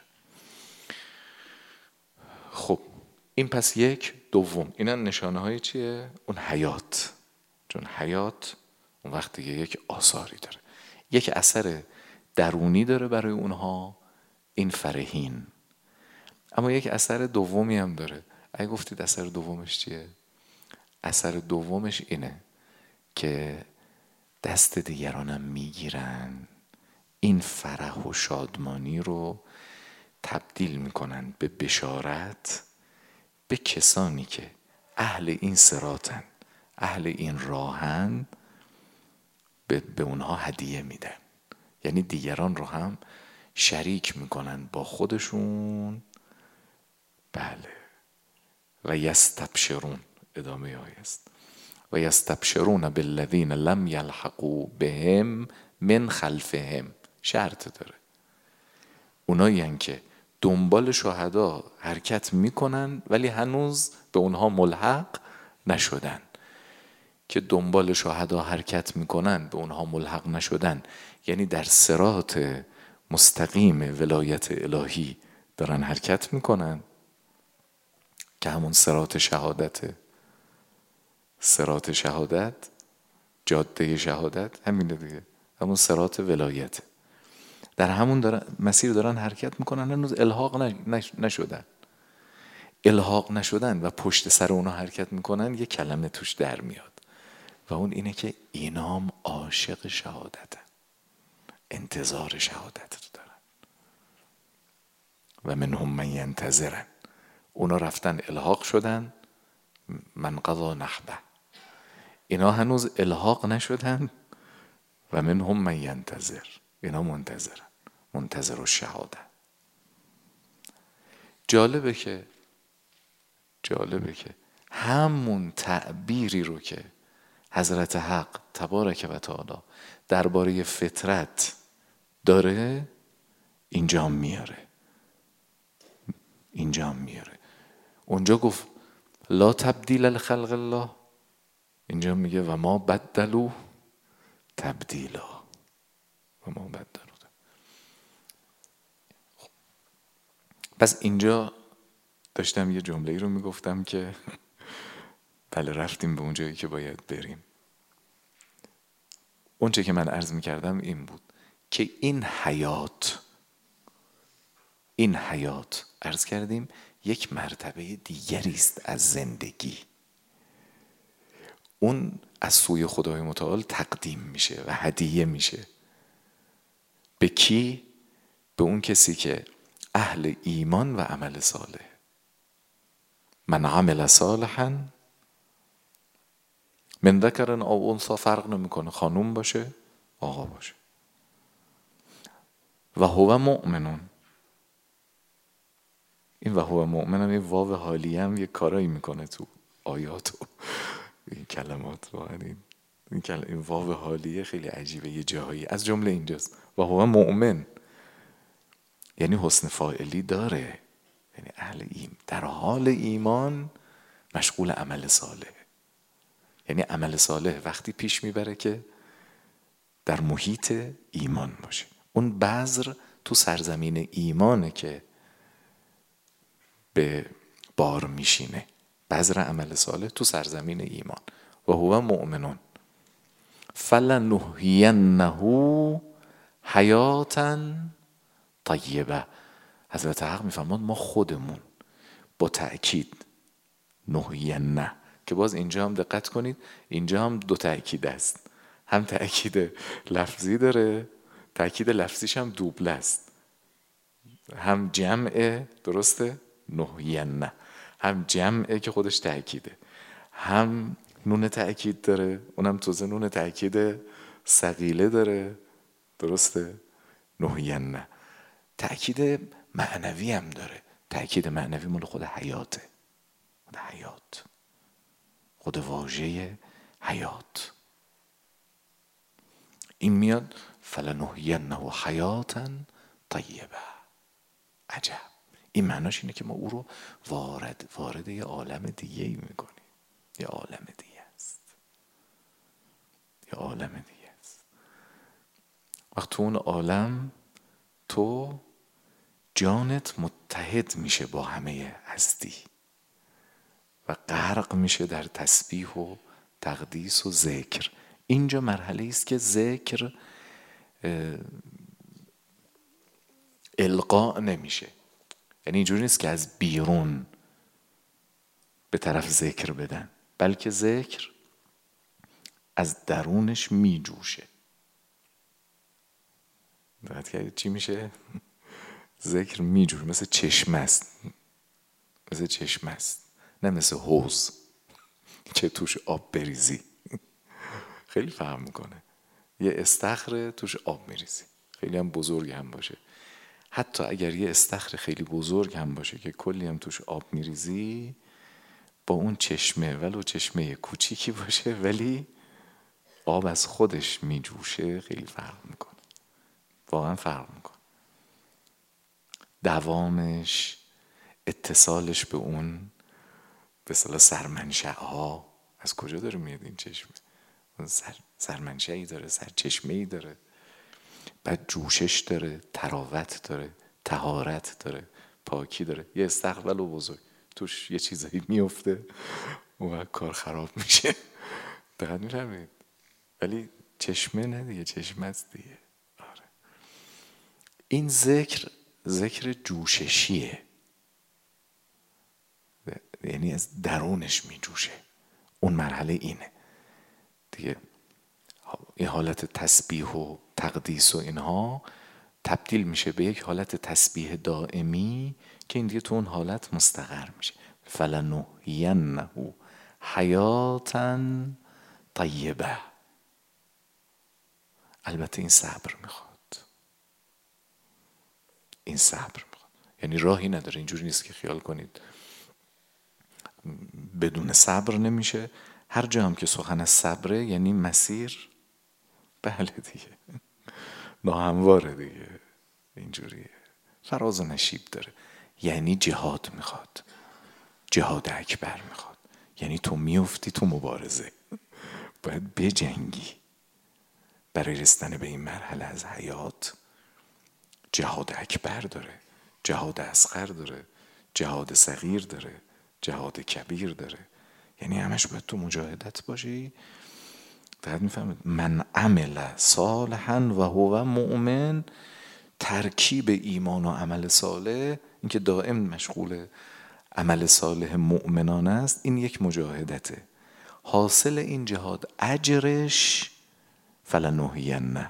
خب این پس یک. دوم، اینا نشانه های چیه؟ اون حیات، چون حیات اون وقت دیگه یک آثاری داره، یک اثر درونی داره برای اونها، این فرحین. اما یک اثر دومی هم داره. اگه گفتید اثر دومش چیه؟ اثر دومش اینه که دست دیگرانم میگیرن، این فرح و شادمانی رو تبدیل میکنن به بشارت به کسانی که اهل این صراطن، اهل این راهن، به اونها هدیه میدن. یعنی دیگران رو هم شریک میکنن با خودشون. بله، و یستبشرون، ادامه آیه است، و یستبشرون بالذین لم یلحقوا بهم من خلفهم. شرط داره، اونایی هن که دنبال شهدا حرکت میکنن ولی هنوز به اونها ملحق نشدن. که دنبال شهدا حرکت میکنن به اونها ملحق نشدن یعنی در صراط مستقیم ولایت الهی دارن حرکت میکنن که همون صراط شهادته. صراط شهادت، جاده شهادت همینه دیگه، همون صراط ولایت. در همون مسیر دارن حرکت میکنن، هنوز الحاق نشدن. الحاق نشدن و پشت سر اونا حرکت میکنن، یه کلمه توش در میاد و اون اینه که اینام عاشق شهادتن، انتظار شهادت رو دارن. و منهم من ینتظرن، اونا رفتن الحاق شدن، من قضا نحبه. اینا هنوز الحاق نشدن و منهم من ینتظر، اینا منتظرن، منتظر الشهاده. جالبه که همون تعبیری رو که حضرت حق تبارک و تعالی درباره فطرت داره اینجا میاره. اونجا گفت لا تبدیل لخلق الله، اینجا میگه و ما بدلوا تبدیلا. پس اینجا داشتم یه جمله‌ای رو میگفتم که بله رفتیم به اون جایی که باید بریم. اون چه که من عرض میکردم این بود که این حیات عرض کردیم یک مرتبه دیگری است از زندگی. اون از سوی خدای متعال تقدیم میشه و هدیه میشه. به کی؟ به اون کسی که اهل ایمان و عمل صالح. من عمل صالحا من ذکر او انثی، فرق نمیکنه خانوم باشه آقا باشه، و هو مؤمنون. این و هو مؤمنون، این واو حالیه هم یه کارایی میکنه تو آیات و این کلمات. این واو حالیه خیلی عجیبه یه جاهایی، از جمله اینجاست و هو مؤمن، یعنی حسن فاعلی داره، یعنی در حال ایمان مشغول عمل صالح. یعنی عمل صالح وقتی پیش میبره که در محیط ایمان باشه. اون بذر تو سرزمین ایمانه که به بار میشینه، بذر عمل صالح تو سرزمین ایمان. و هو مؤمنون فلنحینه حیاتا طیبه. حضرت حق میفرماد ما خودمون با تأکید نحینه، که باز اینجا هم دقت کنید، اینجا هم دو تأکید است، هم تأکید لفظی داره، تأکید لفظیش هم دوبله است، هم جمعه، درسته؟ نحینه هم جمعه که خودش تأکیده، هم نون تأکید داره، اونم توزه نون تأکید ثقیله داره، درسته؟ نحینه تأکید معنوی هم داره. تأکید معنوی مال خود حیاته، خود واژه حیات. این میاد فلنحینه حیاتا طیبه. عجب، این معناش اینه که ما او رو وارد یه عالم دیگه ای میکنیم. یه عالم دیگه است. وقت تو اون عالم تو جانت متحد میشه با همه هستی و غرق میشه در تسبیح و تقدیس و ذکر. اینجا مرحله است که ذکر القاء نمیشه، یعنی اینجوری نیست که از بیرون به طرف ذکر بدن، بلکه ذکر از درونش میجوشه. دقت کردید چی میشه؟ ذکر میجوشه، مثل چشمه است، نه مثل حوض که توش آب بریزی. خیلی فرق میکنه. یه استخر توش آب میریزی، خیلی هم بزرگ هم باشه. حتی اگر یه استخر خیلی بزرگ هم باشه که کلی هم توش آب میریزی، با اون چشمه ولو چشمه کوچیکی باشه ولی آب از خودش میجوشه، خیلی فرق میکنه. واقعا فرق میکنه. دوامش، اتصالش به اون به اصطلاح سرمنشأها، از کجا داره میاد این چشمه؟ سرمنشأی داره، سرچشمه‌ای داره. بعد جوشش داره، تراوت داره، طهارت داره، پاکی داره. یه استقبال و بزرگ توش یه چیزایی میفته و کار خراب میشه. دقیق میفهمید؟ ولی چشمه نه دیگه، چشمه است دیگه. آره. این ذکر جوششیه، یعنی از درونش میجوشه. اون مرحله اینه دیگه. این حالت تسبیح و تقدیس و اینها تبدیل میشه به یک حالت تسبیح دائمی که این دیگه تو اون حالت مستقر میشه. فلنحینه حیاتا طیبه. البته این صبر میخواد، این صبر میخواد. یعنی راهی نداره، اینجوری نیست که خیال کنید بدون صبر نمیشه. هر جا هم که سخن از صبره یعنی مسیر بله دیگه ناهمواره دیگه، اینجوریه، فراز و نشیب داره. یعنی جهاد میخواد، جهاد اکبر میخواد. یعنی تو میفتی تو مبارزه، باید بجنگی برای رسیدن به این مرحله از حیات. جهاد اکبر داره، جهاد اصغر داره، جهاد صغیر داره، جهاد کبیر داره. یعنی همش باید تو مجاهدت باشی. دقیق میفهمید؟ من عمل صالحا و هو مؤمن، ترکیب ایمان و عمل صالح، اینکه دائم مشغول عمل صالح مؤمنان است، این یک مجاهدته. حاصل این جهاد اجرش فلنحینه،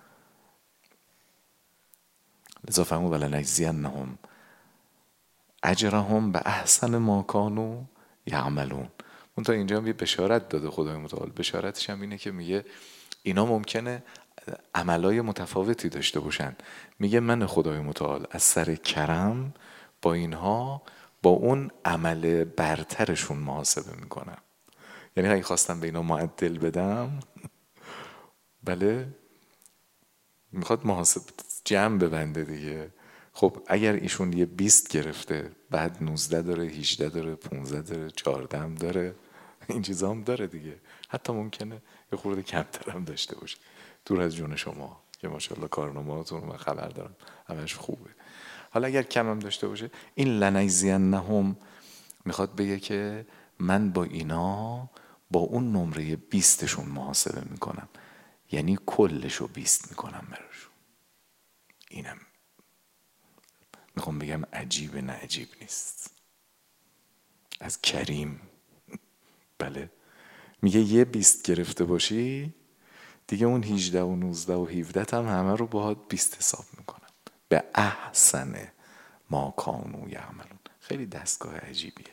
لذا فرمود ولنجزینهم اجرهم به احسن ما کانوا یعملون. اون تا اینجا هم یه بشارت داده خدای متعال. بشارتش هم اینه که میگه اینا ممکنه عملای متفاوتی داشته باشن. میگه من خدای متعال از سر کرم با اینها با اون عمل برترشون محاسبه میکنم. یعنی اگه خواستم به اینا معدل بدم بله میخواد محاسب جمع ببنده دیگه. خب اگر ایشون یه 20 گرفته، بعد 19 داره، 18 داره، 15 داره، 14 هم داره، این چیزا هم داره دیگه. حتی ممکنه یه خورده کمتر هم داشته باشه، دور از جون شما که ماشاءالله کارنامه‌هاتون من خبر دارم همش خوبه. حالا اگر کم هم داشته باشه، این لنجزینهم میخواد بگه که من با اینا با اون نمره 20 محاسبه میکنم، یعنی کلشو 20 میکنم براشون. اینم میخوام بگم عجیب نه عجیب نیست از کریم. بله میگه یه 20 گرفته باشی دیگه اون 18 و 19 و 17 هم همه رو باهات 20 حساب میکنم به احسن ما کانوا یعملون. خیلی دستگاه عجیبیه.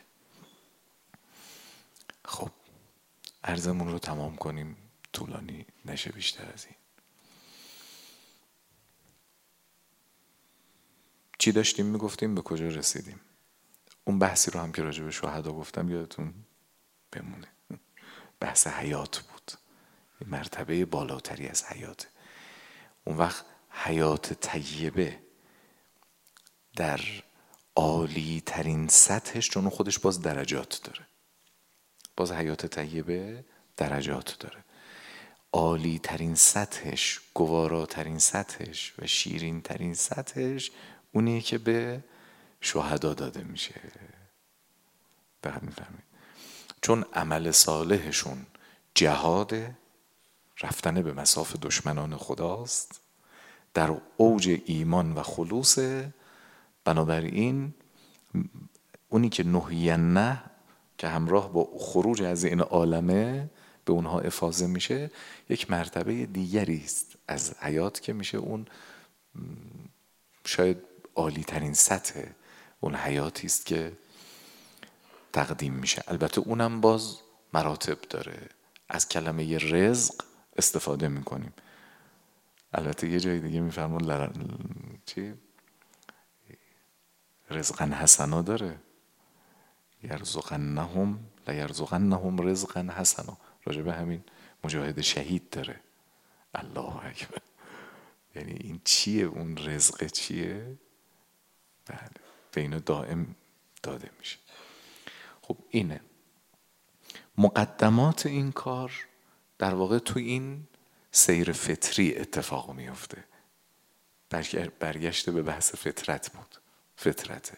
خب عرضمون رو تمام کنیم، طولانی نشه بیشتر از این. چی داشتیم میگفتیم، به کجا رسیدیم؟ اون بحثی رو هم که راجع به شهدا گفتم یادتون بمونه، بحث حیات بود. مرتبه بالاتری از حیات. اون وقت حیات طیبه در عالی ترین سطحش، چون خودش باز درجات داره، باز حیات طیبه درجات داره. عالی ترین سطحش، گواراترین سطحش و شیرین ترین سطحش اونیه که به شهدا داده میشه. دقیق میفهمید؟ چون عمل صالحشون جهاد، رفتن به مصاف دشمنان خداست، در اوج ایمان و خلوص. بنابراین اونی که نحینه که همراه با خروج از این عالمه به اونها افاضه میشه، یک مرتبه دیگری است از حیات که میشه اون شاید عالی ترین سطح اون حیاتی است که تقدیم میشه. البته اونم باز مراتب داره. از کلمه رزق استفاده میکنیم. البته یه جای دیگه میفرمون چی؟ رزقا حسنا داره، لیرزقنهم رزقا حسنا. راجع به همین مجاهد شهید داره. الله اکبر. یعنی این چیه؟ اون رزق چیه؟ بله به اینا دائم داده میشه. خب اینه مقدمات این کار. در واقع تو این سیر فطری اتفاق میفته. برگشته به بحث فطرت بود. فطرته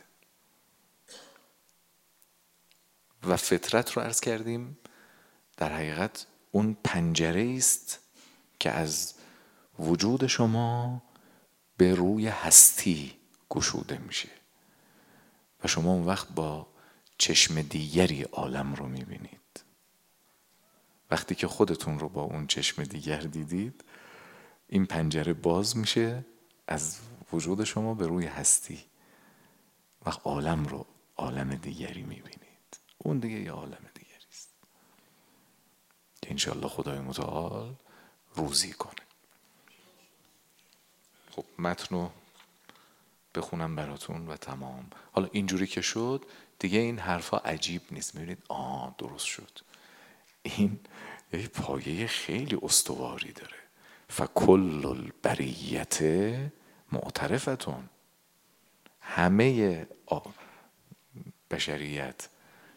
و فطرت رو عرض کردیم در حقیقت اون پنجره است که از وجود شما به روی هستی گشوده میشه و شما اون وقت با چشم دیگری عالم رو میبینید. وقتی که خودتون رو با اون چشم دیگر دیدید، این پنجره باز میشه از وجود شما به روی هستی و عالم رو عالم دیگری میبینید. اون دیگه یه عالم دیگری است که انشاءالله خدای متعال روزی کنه. خب متن رو بخونم براتون و تمام. حالا اینجوری که شد دیگه این حرفا عجیب نیست. میبینید درست شد. این یه پایه خیلی استواری داره. فکل البریت معترفتون، همه بشریت،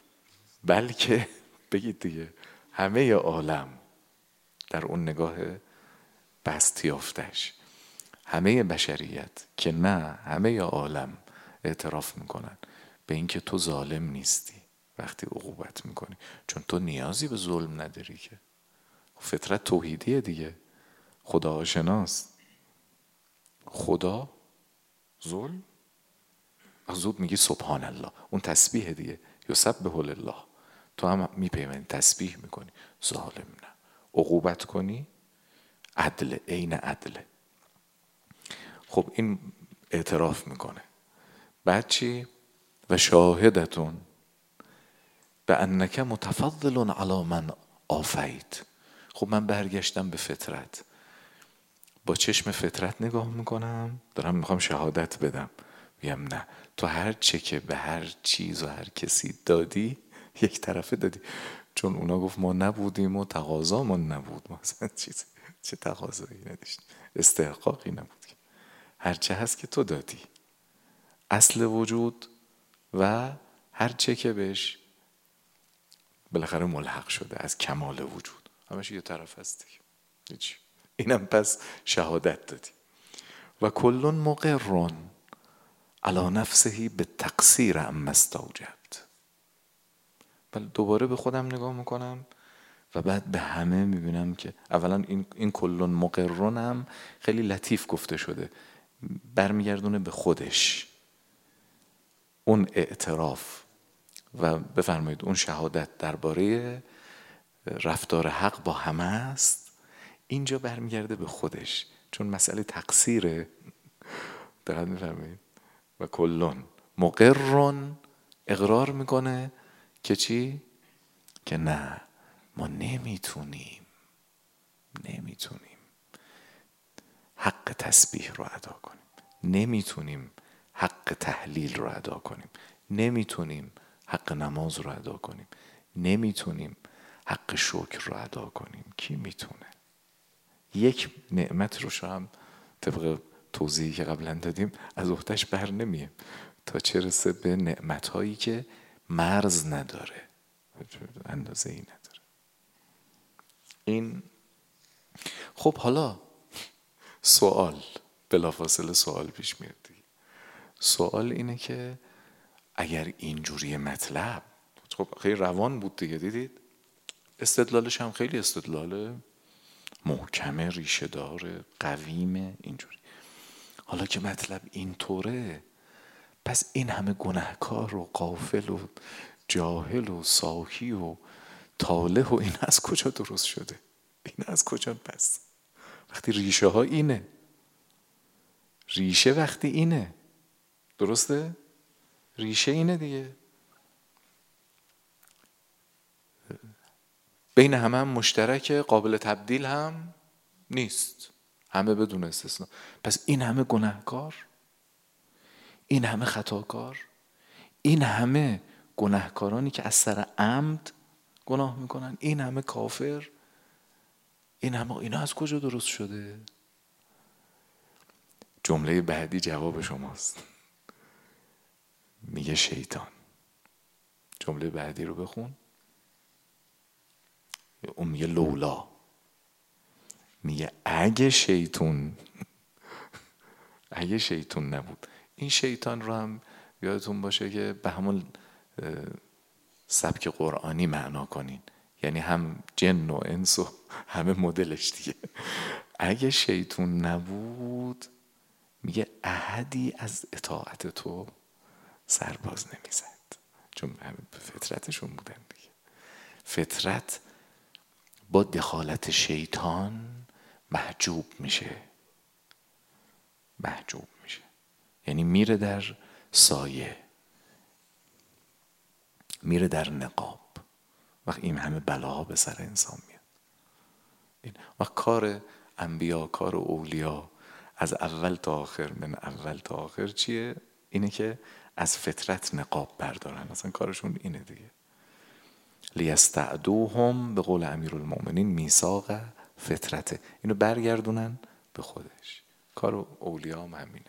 بلکه بگید دیگه همه عالم در اون نگاه بسط یافتش، همه بشریت که نه همه عالم اعتراف میکنن به اینکه تو ظالم نیستی وقتی عقوبت میکنی، چون تو نیازی به ظلم نداری که. فطرت توحیدیه دیگه، خدا آشناست. خدا ظلم زود میگی سبحان الله، اون تسبیح دیگه، یسبح الله. تو هم میپیوندی تسبیح میکنی، ظالم نه. عقوبت کنی عدل، عین عدله. خب این اعتراف میکنه. بعد چی؟ و شاهدتون به انک متفضل علی من آفیت. خب من برگشتم به فطرت، با چشم فطرت نگاه میکنم، دارم میخوام شهادت بدم، میگم نه، تو هر چه که به هر چیز و هر کسی دادی یک طرفه دادی. چون اونا گفت ما نبودیم و تقاضامون نبود، ما اصلا چه تقاضایی نداشتیم، استحقاقی نبود. هر چه هست که تو دادی، اصل وجود و هر چه که بهش بالاخره ملحق شده از کمال وجود، همش یه طرف هست دیگه. اینم پس شهادت دادی. و کلون مقرون علی نفسه به تقصیر اما استوجبت. ولی دوباره به خودم نگاه میکنم و بعد به همه میبینم که اولا این کلون مقرون هم خیلی لطیف گفته شده، برمیگردونه به خودش. اون اعتراف و بفرمایید اون شهادت درباره رفتار حق با همه است، اینجا برمیگرده به خودش، چون مسئله تقصیره. دقیق میفرمایید. و کلون مقرون اقرار میکنه که چی؟ که نه، ما نمیتونیم حق تسبیح رو ادا کنیم، نمیتونیم حق تهلیل رو ادا کنیم، نمیتونیم حق نماز رو ادا کنیم، نمیتونیم حق شکر رو ادا کنیم. کی میتونه؟ یک نعمت رو هم طبق توضیحی که قبلا دادیم از عهده‌اش بر نمیه تا چه رسه به نعمت‌هایی که مرز نداره، اندازه‌ای نداره. این خب حالا سوال، بلافاصله سوال پیش میاد دیگه. سوال اینه که اگر اینجوری مطلب، خب خیلی روان بود دیگه، دیدید استدلالش هم خیلی استدلال محکمه، ریشه داره، قویمه. اینجوری حالا که مطلب اینطوره، پس این همه گناهکار و غافل و جاهل و ساهی و طالح و این از کجا درست شده؟ این از کجا؟ پس وقتی ریشه ها اینه، ریشه وقتی اینه، درسته؟ ریشه اینه دیگه. بین همه هم مشترک، قابل تبدیل هم نیست، همه بدون استثنا. پس این همه گناهکار، این همه خطاکار، این همه گناهکارانی که از سر عمد گناه میکنن، این همه کافر، این همه، اینا از کجا درست شده؟ جمله بعدی جواب شماست. میگه شیطان. جمله بعدی رو بخون. اون میگه لولا، میگه اگه شیطون اگه شیطان نبود. این شیطان رو هم یادتون باشه که به همون سبک قرآنی معنا کنین، یعنی هم جن و انس و همه مدلش دیگه. اگه شیطان نبود میگه احدی از اطاعت تو سرباز نمیزد، چون همه به فطرتشون بودن دیگه. فطرت با دخالت شیطان محجوب میشه، یعنی میره در سایه، میره در نقاب. وقت این همه بلاها به سر انسان میاد. وقت کار انبیا، کار اولیا از اول تا آخر، من اول تا آخر چیه؟ اینه که از فطرت نقاب بردارن. اصلا کارشون اینه دیگه. لیستعدوهم، به قول امیرالمؤمنین، میثاق فطرته، اینو برگردونن به خودش. کار اولیا هم همینه.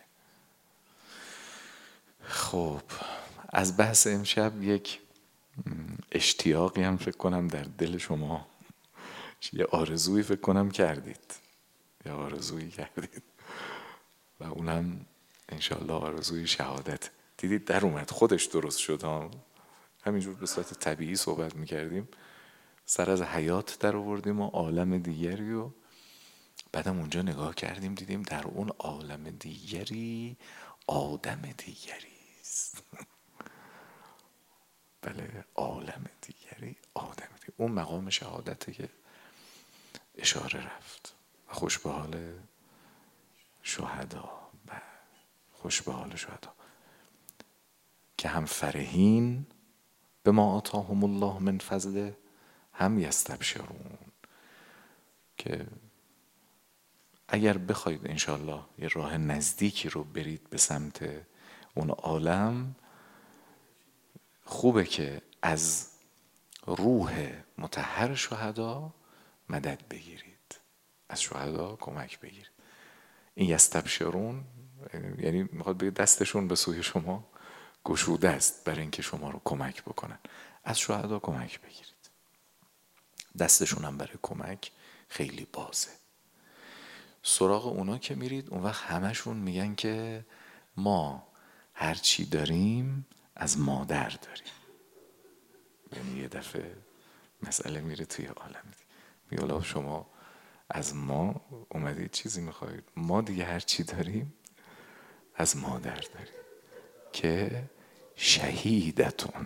خب از بحث امشب یک اشتیاقی هم فکر کنم در دل شما، یه آرزویی فکر کنم کردید، و اونم انشالله آرزوی شهادت. دیدید در اومد، خودش درست شد ها. همینجور به صورت طبیعی صحبت میکردیم، سر از حیات در آوردیم و عالم دیگری، و بعدم اونجا نگاه کردیم دیدیم در اون عالم دیگری آدم دیگری است. بله، عالم دیگری آدم دیگری. اون مقام شهادته که اشاره رفت. و خوش به حال شهدا، خوش به حال شهدا که هم فرحین به ما آتاهم الله من فضله، هم یستبشرون. که اگر بخواید انشالله یه راه نزدیکی رو برید به سمت اون عالم، خوبه که از روح مطهر شهدا مدد بگیرید، از شهدا کمک بگیرید. این یستبشرون یعنی میخواد بگه دستشون به سوی شما گشوده است برای اینکه شما رو کمک بکنن. از شهدا کمک بگیرید، دستشون هم برای کمک خیلی بازه. سراغ اونا که میرید، اون وقت همشون میگن که ما هر چی داریم از مادر داریم. یعنی یه دفعه مسئله میره توی عالم دیگه. میگه شما از ما اومدید چیزی میخواید، ما دیگه هر چی داریم از مادر داریم که شهیدتون.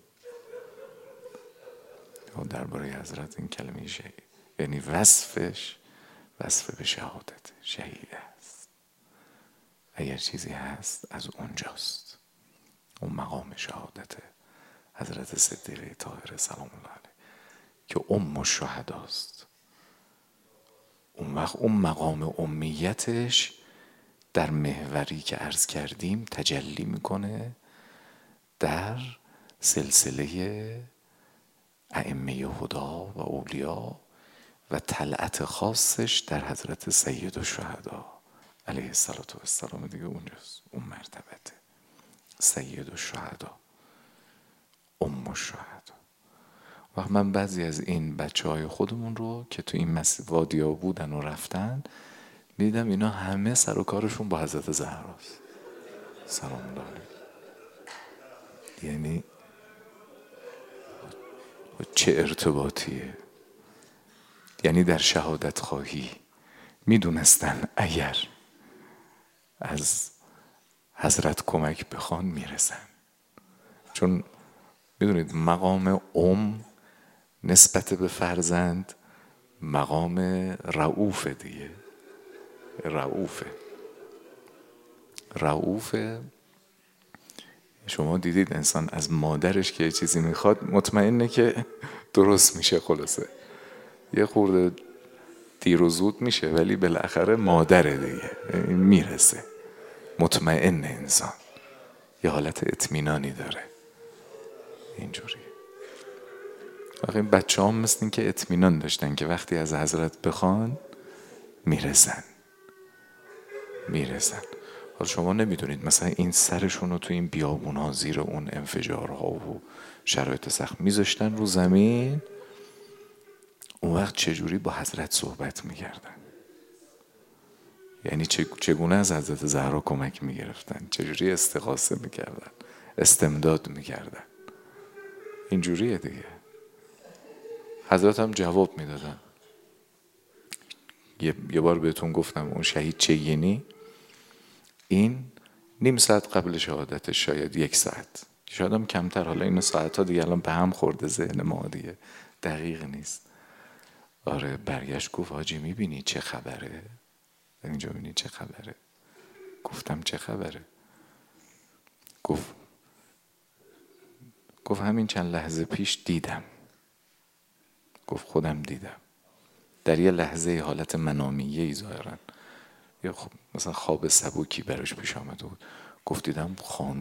درباره حضرت این کلمه شهید یعنی وصفش وصف به شهادت، شهید است. اگر چیزی هست از اونجاست، اون مقام شهادت حضرت صدیقه طاهره سلام الله علیه که ام الشهداست. اون وقت اون مقام امیتش در محوری که عرض کردیم تجلی میکنه در سلسله ائمه هدا و اولیا، و طلعت خاصش در حضرت سید الشهدا علیه السلام دیگه. اونجاست، اون مرتبته سید الشهدا، ام الشهدا. وقت من بعضی از این بچه‌های خودمون رو که تو این وادیا بودن و رفتن دیدم، اینا همه سر و کارشون با حضرت زهراست سلام الله علیها. یعنی چه ارتباطیه؟ یعنی در شهادت خواهی میدونستن اگر از حضرت کمک بخوان میرسن. چون میدونید مقام نسبت به فرزند مقام رؤوف دیگه. رؤوف. شما دیدید انسان از مادرش که چیزی میخواد مطمئنه که درست میشه. خلاصه یه خورده دیر و زود میشه ولی بالاخره مادره دیگه، میرسه. مطمئن انسان یه حالت اطمینانی داره اینجوری. واقعا این بچه هم مثل این که اطمینان داشتن که وقتی از حضرت بخوان میرسن. حالا شما نمیدونید مثلا این سرشون رو تو این بیابونا زیر اون انفجارها و شرایط سخت میذاشتن رو زمین، اون وقت چجوری با حضرت صحبت میکردن. یعنی چگونه از حضرت زهرا کمک میگرفتن، چجوری استغاثه میکردن، استمداد میکردن. اینجوریه دیگه. حضرت هم جواب میدادن. یه بار بهتون گفتم اون شهید چگینی، این نیم ساعت قبل شهادتش، شاید 1 ساعت، شاید هم کمتر، حالا اینو ساعت ها دیگه الان به هم خورده ذهن ما دیگه دقیق نیست. آره برگشت گفت حاجی میبینی چه خبره؟ اینجا میبینی چه خبره؟ گفتم چه خبره؟ گفت همین چند لحظه پیش دیدم. گفت خودم دیدم در یه لحظه حالت منامیه‌ای ظاهرا، یا خب مثلا خواب سبکی براش پیش آمده بود. گفت دیدم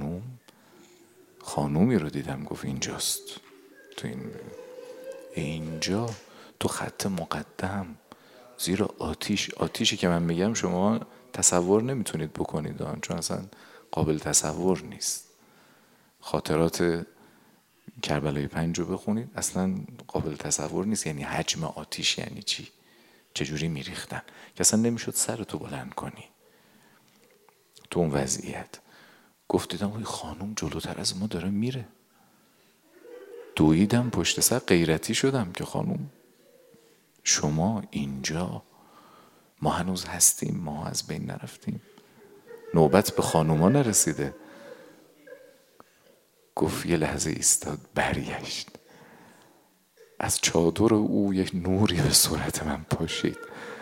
خانومی رو دیدم. گفت اینجاست، تو اینجا تو خط مقدم زیر آتیشی که من میگم شما تصور نمیتونید بکنید آن، چون اصلا قابل تصور نیست. خاطرات کربلای 5 رو بخونید، اصلا قابل تصور نیست. یعنی حجم آتیش یعنی چی، چجوری میریختن که اصلا نمیشد سرتو بلند کنی تو اون وضعیت. گفت دیدم اوی خانوم جلوتر از ما داره میره. دویدم پشت سر، غیرتی شدم که خانوم شما اینجا، ما هنوز هستیم، ما از بین نرفتیم، نوبت به خانوما نرسیده. گفت یه لحظه ایستاد، برگشت، از چادر او یک نوری به صورت من پاشید.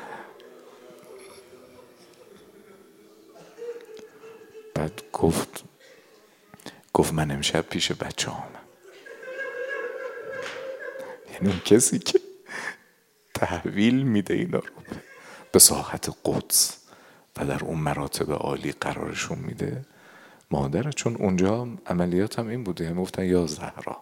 بعد گفت من امشب پیش بچه هامم. یعنی اون کسی که تحویل میده اینا رو به ساحت قدس و در اون مراتب عالی قرارشون میده مادره. چون اونجا عملیات هم این بوده، هم گفتن یا زهرا،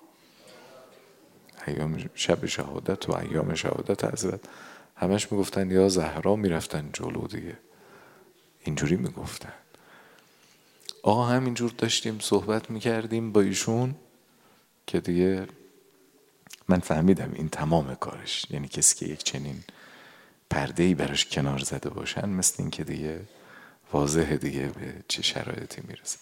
ایام شب شهادت و ایام شهادت حضرت همش میگفتن یا زهرا، میرفتن جلو دیگه، اینجوری میگفتن. آقا همینجور داشتیم صحبت میکردیم با ایشون که دیگه من فهمیدم این تمام کارش. یعنی کسی که یک چنین پرده‌ای براش کنار زده باشن، مثل این که دیگه واضحه دیگه به چه شرایطی میرسه.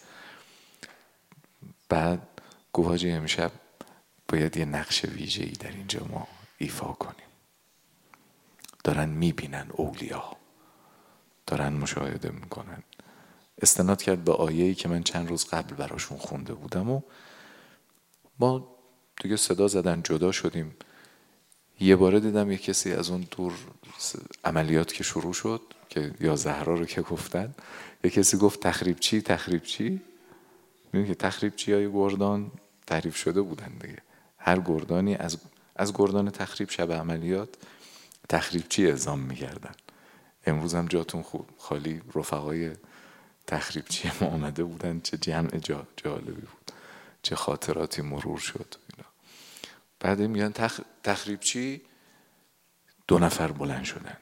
بعد گفت حاجی امشب باید یه نقش ویژه‌ای در اینجا ما ایفا کنیم. دارن میبینن اولیا، دارن مشاهده میکنن. استناد کرد به آیه‌ای که من چند روز قبل براشون خونده بودم و ما دیگه صدا زدن، جدا شدیم. یه باره دیدم یه کسی از اون دور، عملیات که شروع شد که یا زهرا رو که گفتن، یه کسی گفت تخریبچی. میدونی که تخریبچی های گردان تعریف شده بودن دیگه. هر گردانی از گردان تخریب شب عملیات تخریبچی اعزام میکردن. امروز هم جاتون خالی رفقای تخریبچی ما آمده بودن. چه جمع جالبی بود، چه خاطراتی مرور شد اینا. بعد میگن تخریبچی 2 نفر بلند شدن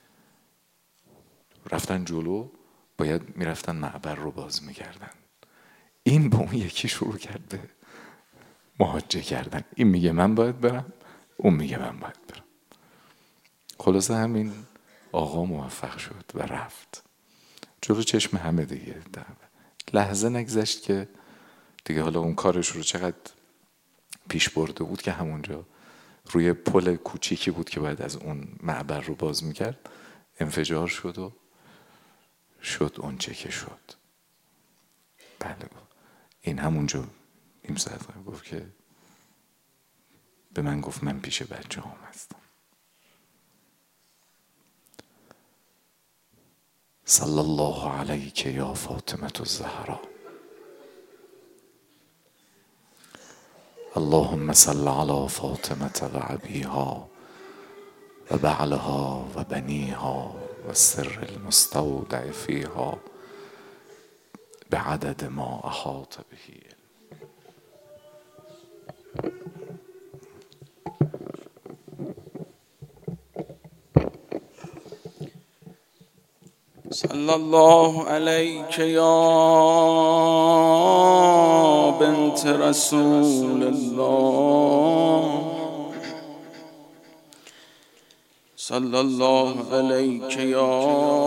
رفتن جلو، باید میرفتن معبر رو باز میکردن. این با اون یکی شروع کرد به محاجه کردن. این میگه من باید برم، اون میگه من باید برم. خلاصه همین آقا موفق شد و رفت جلو چشم همه دیگه. لحظه نگذشت که دیگه حالا اون کارش رو چقدر پیش برده بود که همونجا روی پل کوچیکی بود که باید از اون معبر رو باز میکرد، انفجار شد و شد اون چه که شد. بله این همونجا نیم ساعت گفت که به من گفت من پیش بچه هم هستم. صلی الله علیک یا فاطمه الزهرا. اللهم صل على فاطمة و ابیها و بعلها و بنیها و السر المستودع فیها بعدد ما احاط به. صلی الله علیک یا بنت رسول الله. صلی الله علیک یا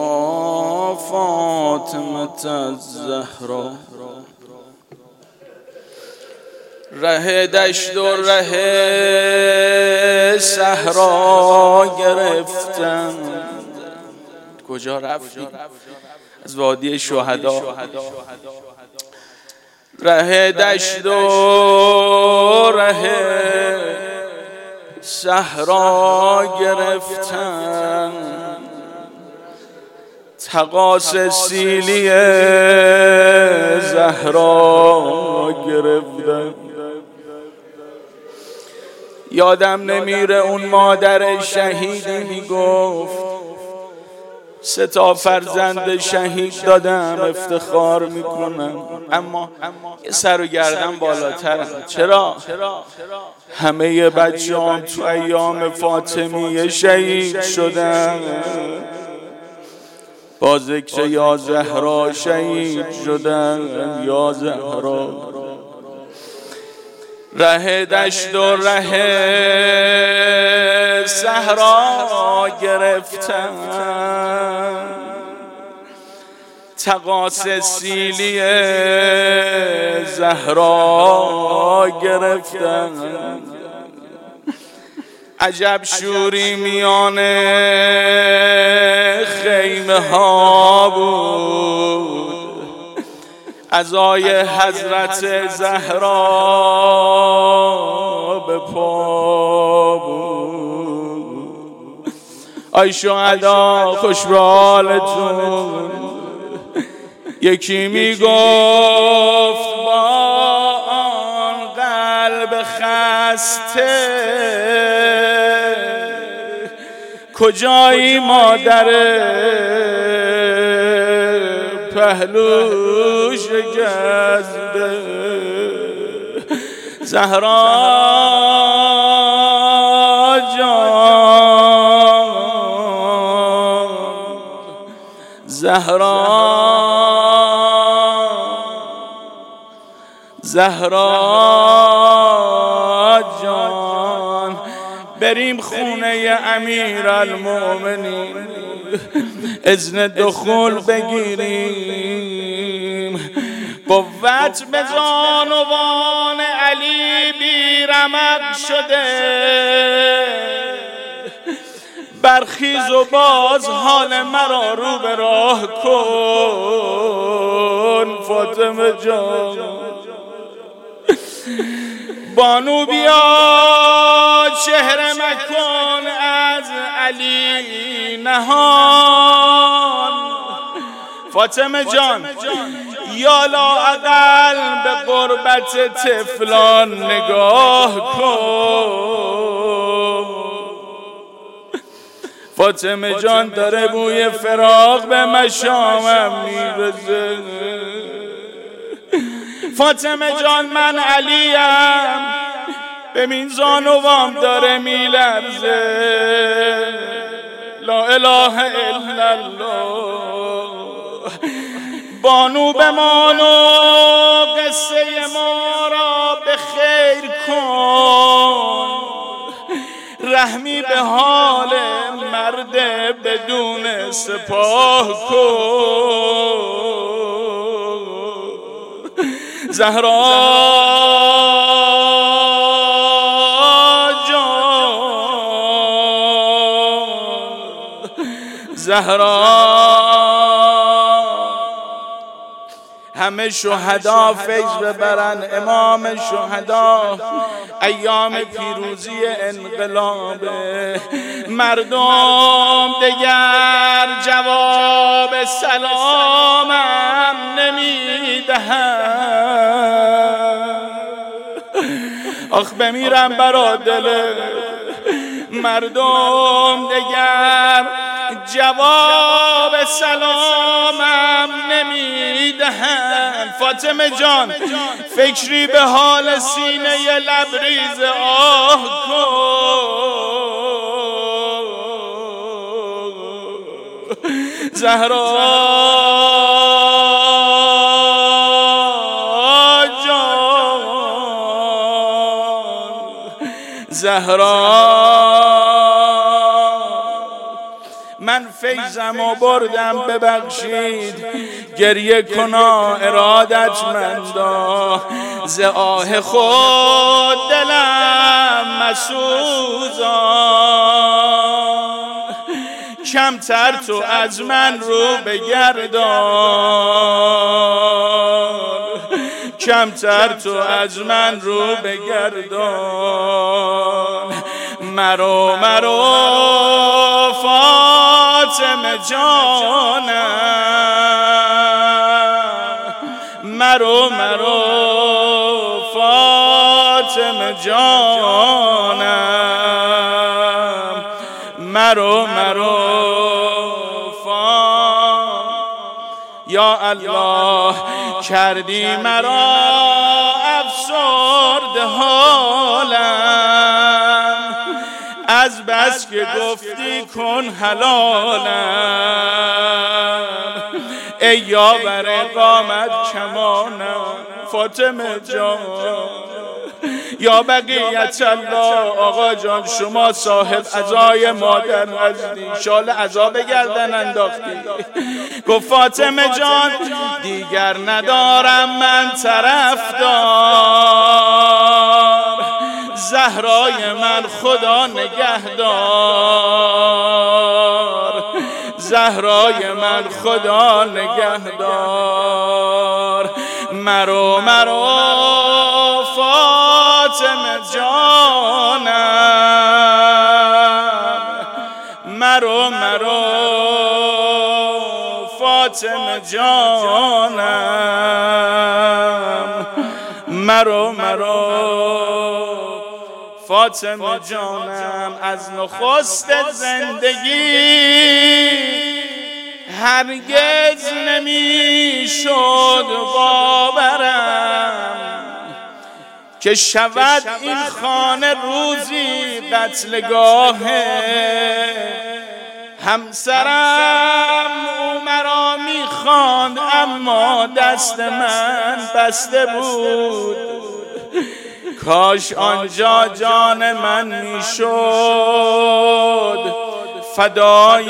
فاطمه الزهرا. ره دشت و ره صحرا گرفتم. کجا رفتی؟ از وادی شهدا. ره دشت و ره صحرا گرفتم، تقاص سیلی زهرا گرفتم. یادم نمیره اون مادر شهیدی میگفت 3 فرزند شهید دادم، افتخار میکنم، اما یه سر و گردن بالاترم. چرا؟ همه بچه‌ام تو ایام فاطمیه شهید شدن، با ذکر یا زهرا شهید شدن. یا زهرا. ره دشت و ره صحرا گرفتم، تقاص سیلی زهرا گرفتم. عجب شوری میان خیمه ها بود، عزای حضرت زهرا به پا بود. آی شهدا خوش به حالتون. یکی میگفت با آن قلب خسته، کجایی مادر پهلو شکسته؟ زهرا جان، زهرا جان. بریم خونه امیرالمومنین، اذن دخول بگیریم. قوت به زانوان علی بی رمق شده، برخیز و باز حال مرا رو به راه کن. فاطمه جان، بانو بیا چهره مکن از علی نهان. فاطمه جان، یا لااقل به قربت طفلان نگاه کن. فاطمه جان، داره بوی فراق به مشامم میرسه. فاطمه جان، من علیم، ببین زانوام داره میلرزه. لا اله الا الله. بانو بمان و قصه ما را به خیر کن، رحمی به حال مرد بدون سپاه کن. زهرا جان، زهرا. همه شهدا فیض ببرن. امام شهدا ایام پیروزی انقلاب، مردم دگر جواب سلامم نمیدهند. آخ بمیرم برا دل مردم، دگر جواب سلامم نمیدهند. فاطمه جان، فکری به حال سینه لبریز آه کن. زهرا جان، زهرا من فیضم و بردم ببخشید، گریه کنا ارادتمندا، ز آه خود دلم مسوزان، کمتر تو از من رو بگردان، کمتر تو از من رو بگردان، مرو فاطمه جانم، مرو فاطمه جانم، مرو یا الله کردی مرا افسرده حالم، از بس که گفتی کن حلالم، ای یاور قامت کمانم فاطمه جان. یا بقیت الله، آقا جان شما صاحب عزای مادر هستی، شال عزا به گردن انداختی. گفت فاطمه جان دیگر ندارم من طرفدار، زهرای من خدا نگهدار، زهرای من خدا نگهدار، مرو فاطمه جانم، مرو فاطمه جانم، مرو فاطمه جانم. از نخست زندگی هرگز نمیشد باورم که شود این خانه روزی قتلگاه همسرم. او مرا میخواند اما دست من بسته بود، کاش آنجا جان من میشد فدای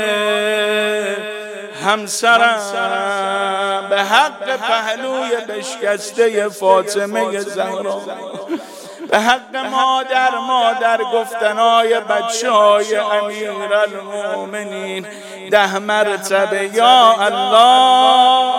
همسرم. به حق پهلوی بشکسته فاطمه زهرا، به حق مادر گفتنای بچه‌های امیرالمومنین 10 مرتبه یا الله.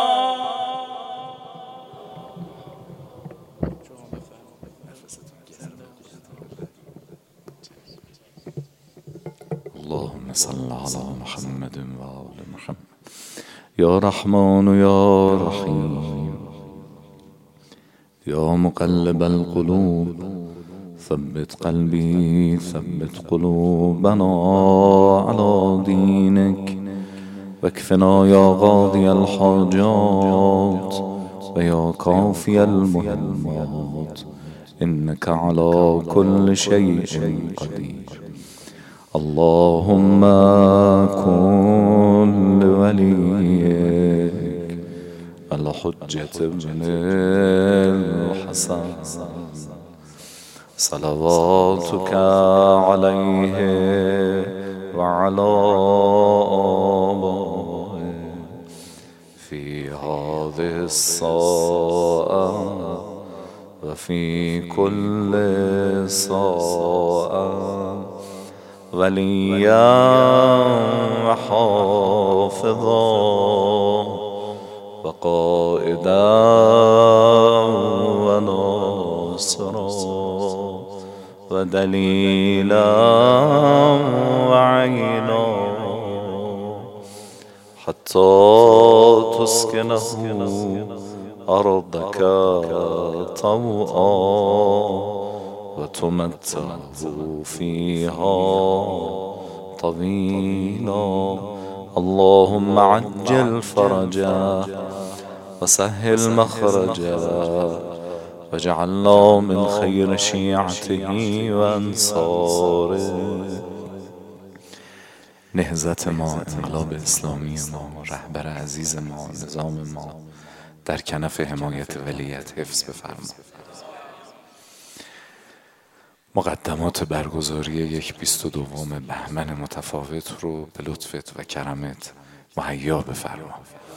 اللهم صل على محمد و آل محمد. یا رحمان یا رحیم، یا مقلب القلوب ثبت قلبی ثبت قلوبنا على دینک، واکفنا یا قاضی الحاجات و یا کافی المهمات، انک على كل شیء قدیر. اللهم كن لوليك الحجة ابن الحسن صلواتك عليه وعلى آبائه في هذه الساعة وفي كل ساعة، وليا وحافظا وقائدا وناصرا ودليلا وعينا، حتى تسكنه أرضك طوعا وتمتعه فيها طويلا. اللهم عجل فرجا وسهل مخرجا، واجعلنا من خير شيعته وانصاره. نهضت ما، انقلاب اسلامی ما، رهبر عزیز ما، نظام ما در کنف حمایت ولیت حفظ بفرما. مقدمات برگزاری یک 22 بهمن متفاوت رو به لطفت و کرمت مهیا بفرما.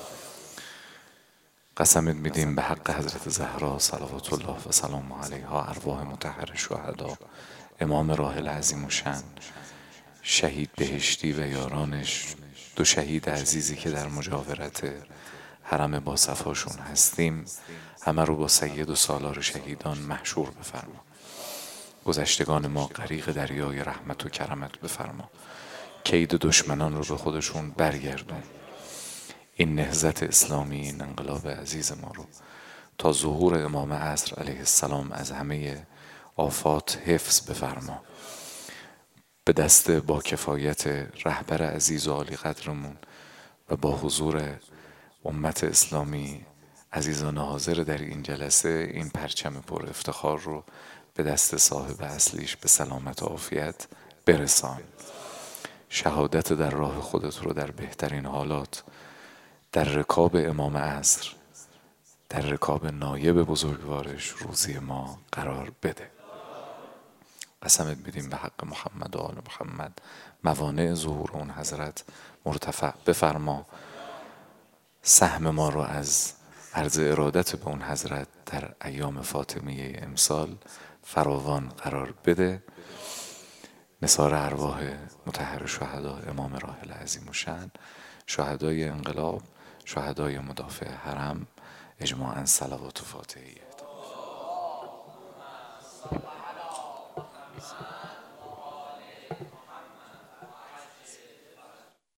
قسمت میدیم به حق حضرت زهرا صلوات الله و سلام علیها، ارواح مطهر شهدا، امام راحل عظیم الشأن، شهید بهشتی و یارانش، دو شهید عزیزی که در مجاورت حرم با صفاشون هستیم، همه رو با سید و سالار شهیدان محشور بفرما. گذشتگان ما غریق دریای رحمت و کرمت بفرما. کید دشمنان رو به خودشون برگردون. این نهضت اسلامی، این انقلاب عزیز ما رو تا ظهور امام عصر علیه السلام از همه آفات حفظ بفرما. به دست با کفایت رهبر عزیز و عالی قدرمون و با حضور امت اسلامی عزیزان حاضر در این جلسه، این پرچم پر افتخار رو به دست صاحب اصلیش به سلامت و عافیت برسان. شهادت در راه خودت رو در بهترین حالات در رکاب امام عصر، در رکاب نایب بزرگوارش روزی ما قرار بده. قسمت میدیم به حق محمد و آل محمد، موانع ظهور اون حضرت مرتفع بفرما. سهم ما رو از عرض ارادت به اون حضرت در ایام فاطمیه امسال فراوان قرار بده. نثار ارواح مطهر شهدا، امام راحل عظیم الشأن، شهدای انقلاب، شهدای مدافع حرم، اجماعاً صلوات و فاتحیه.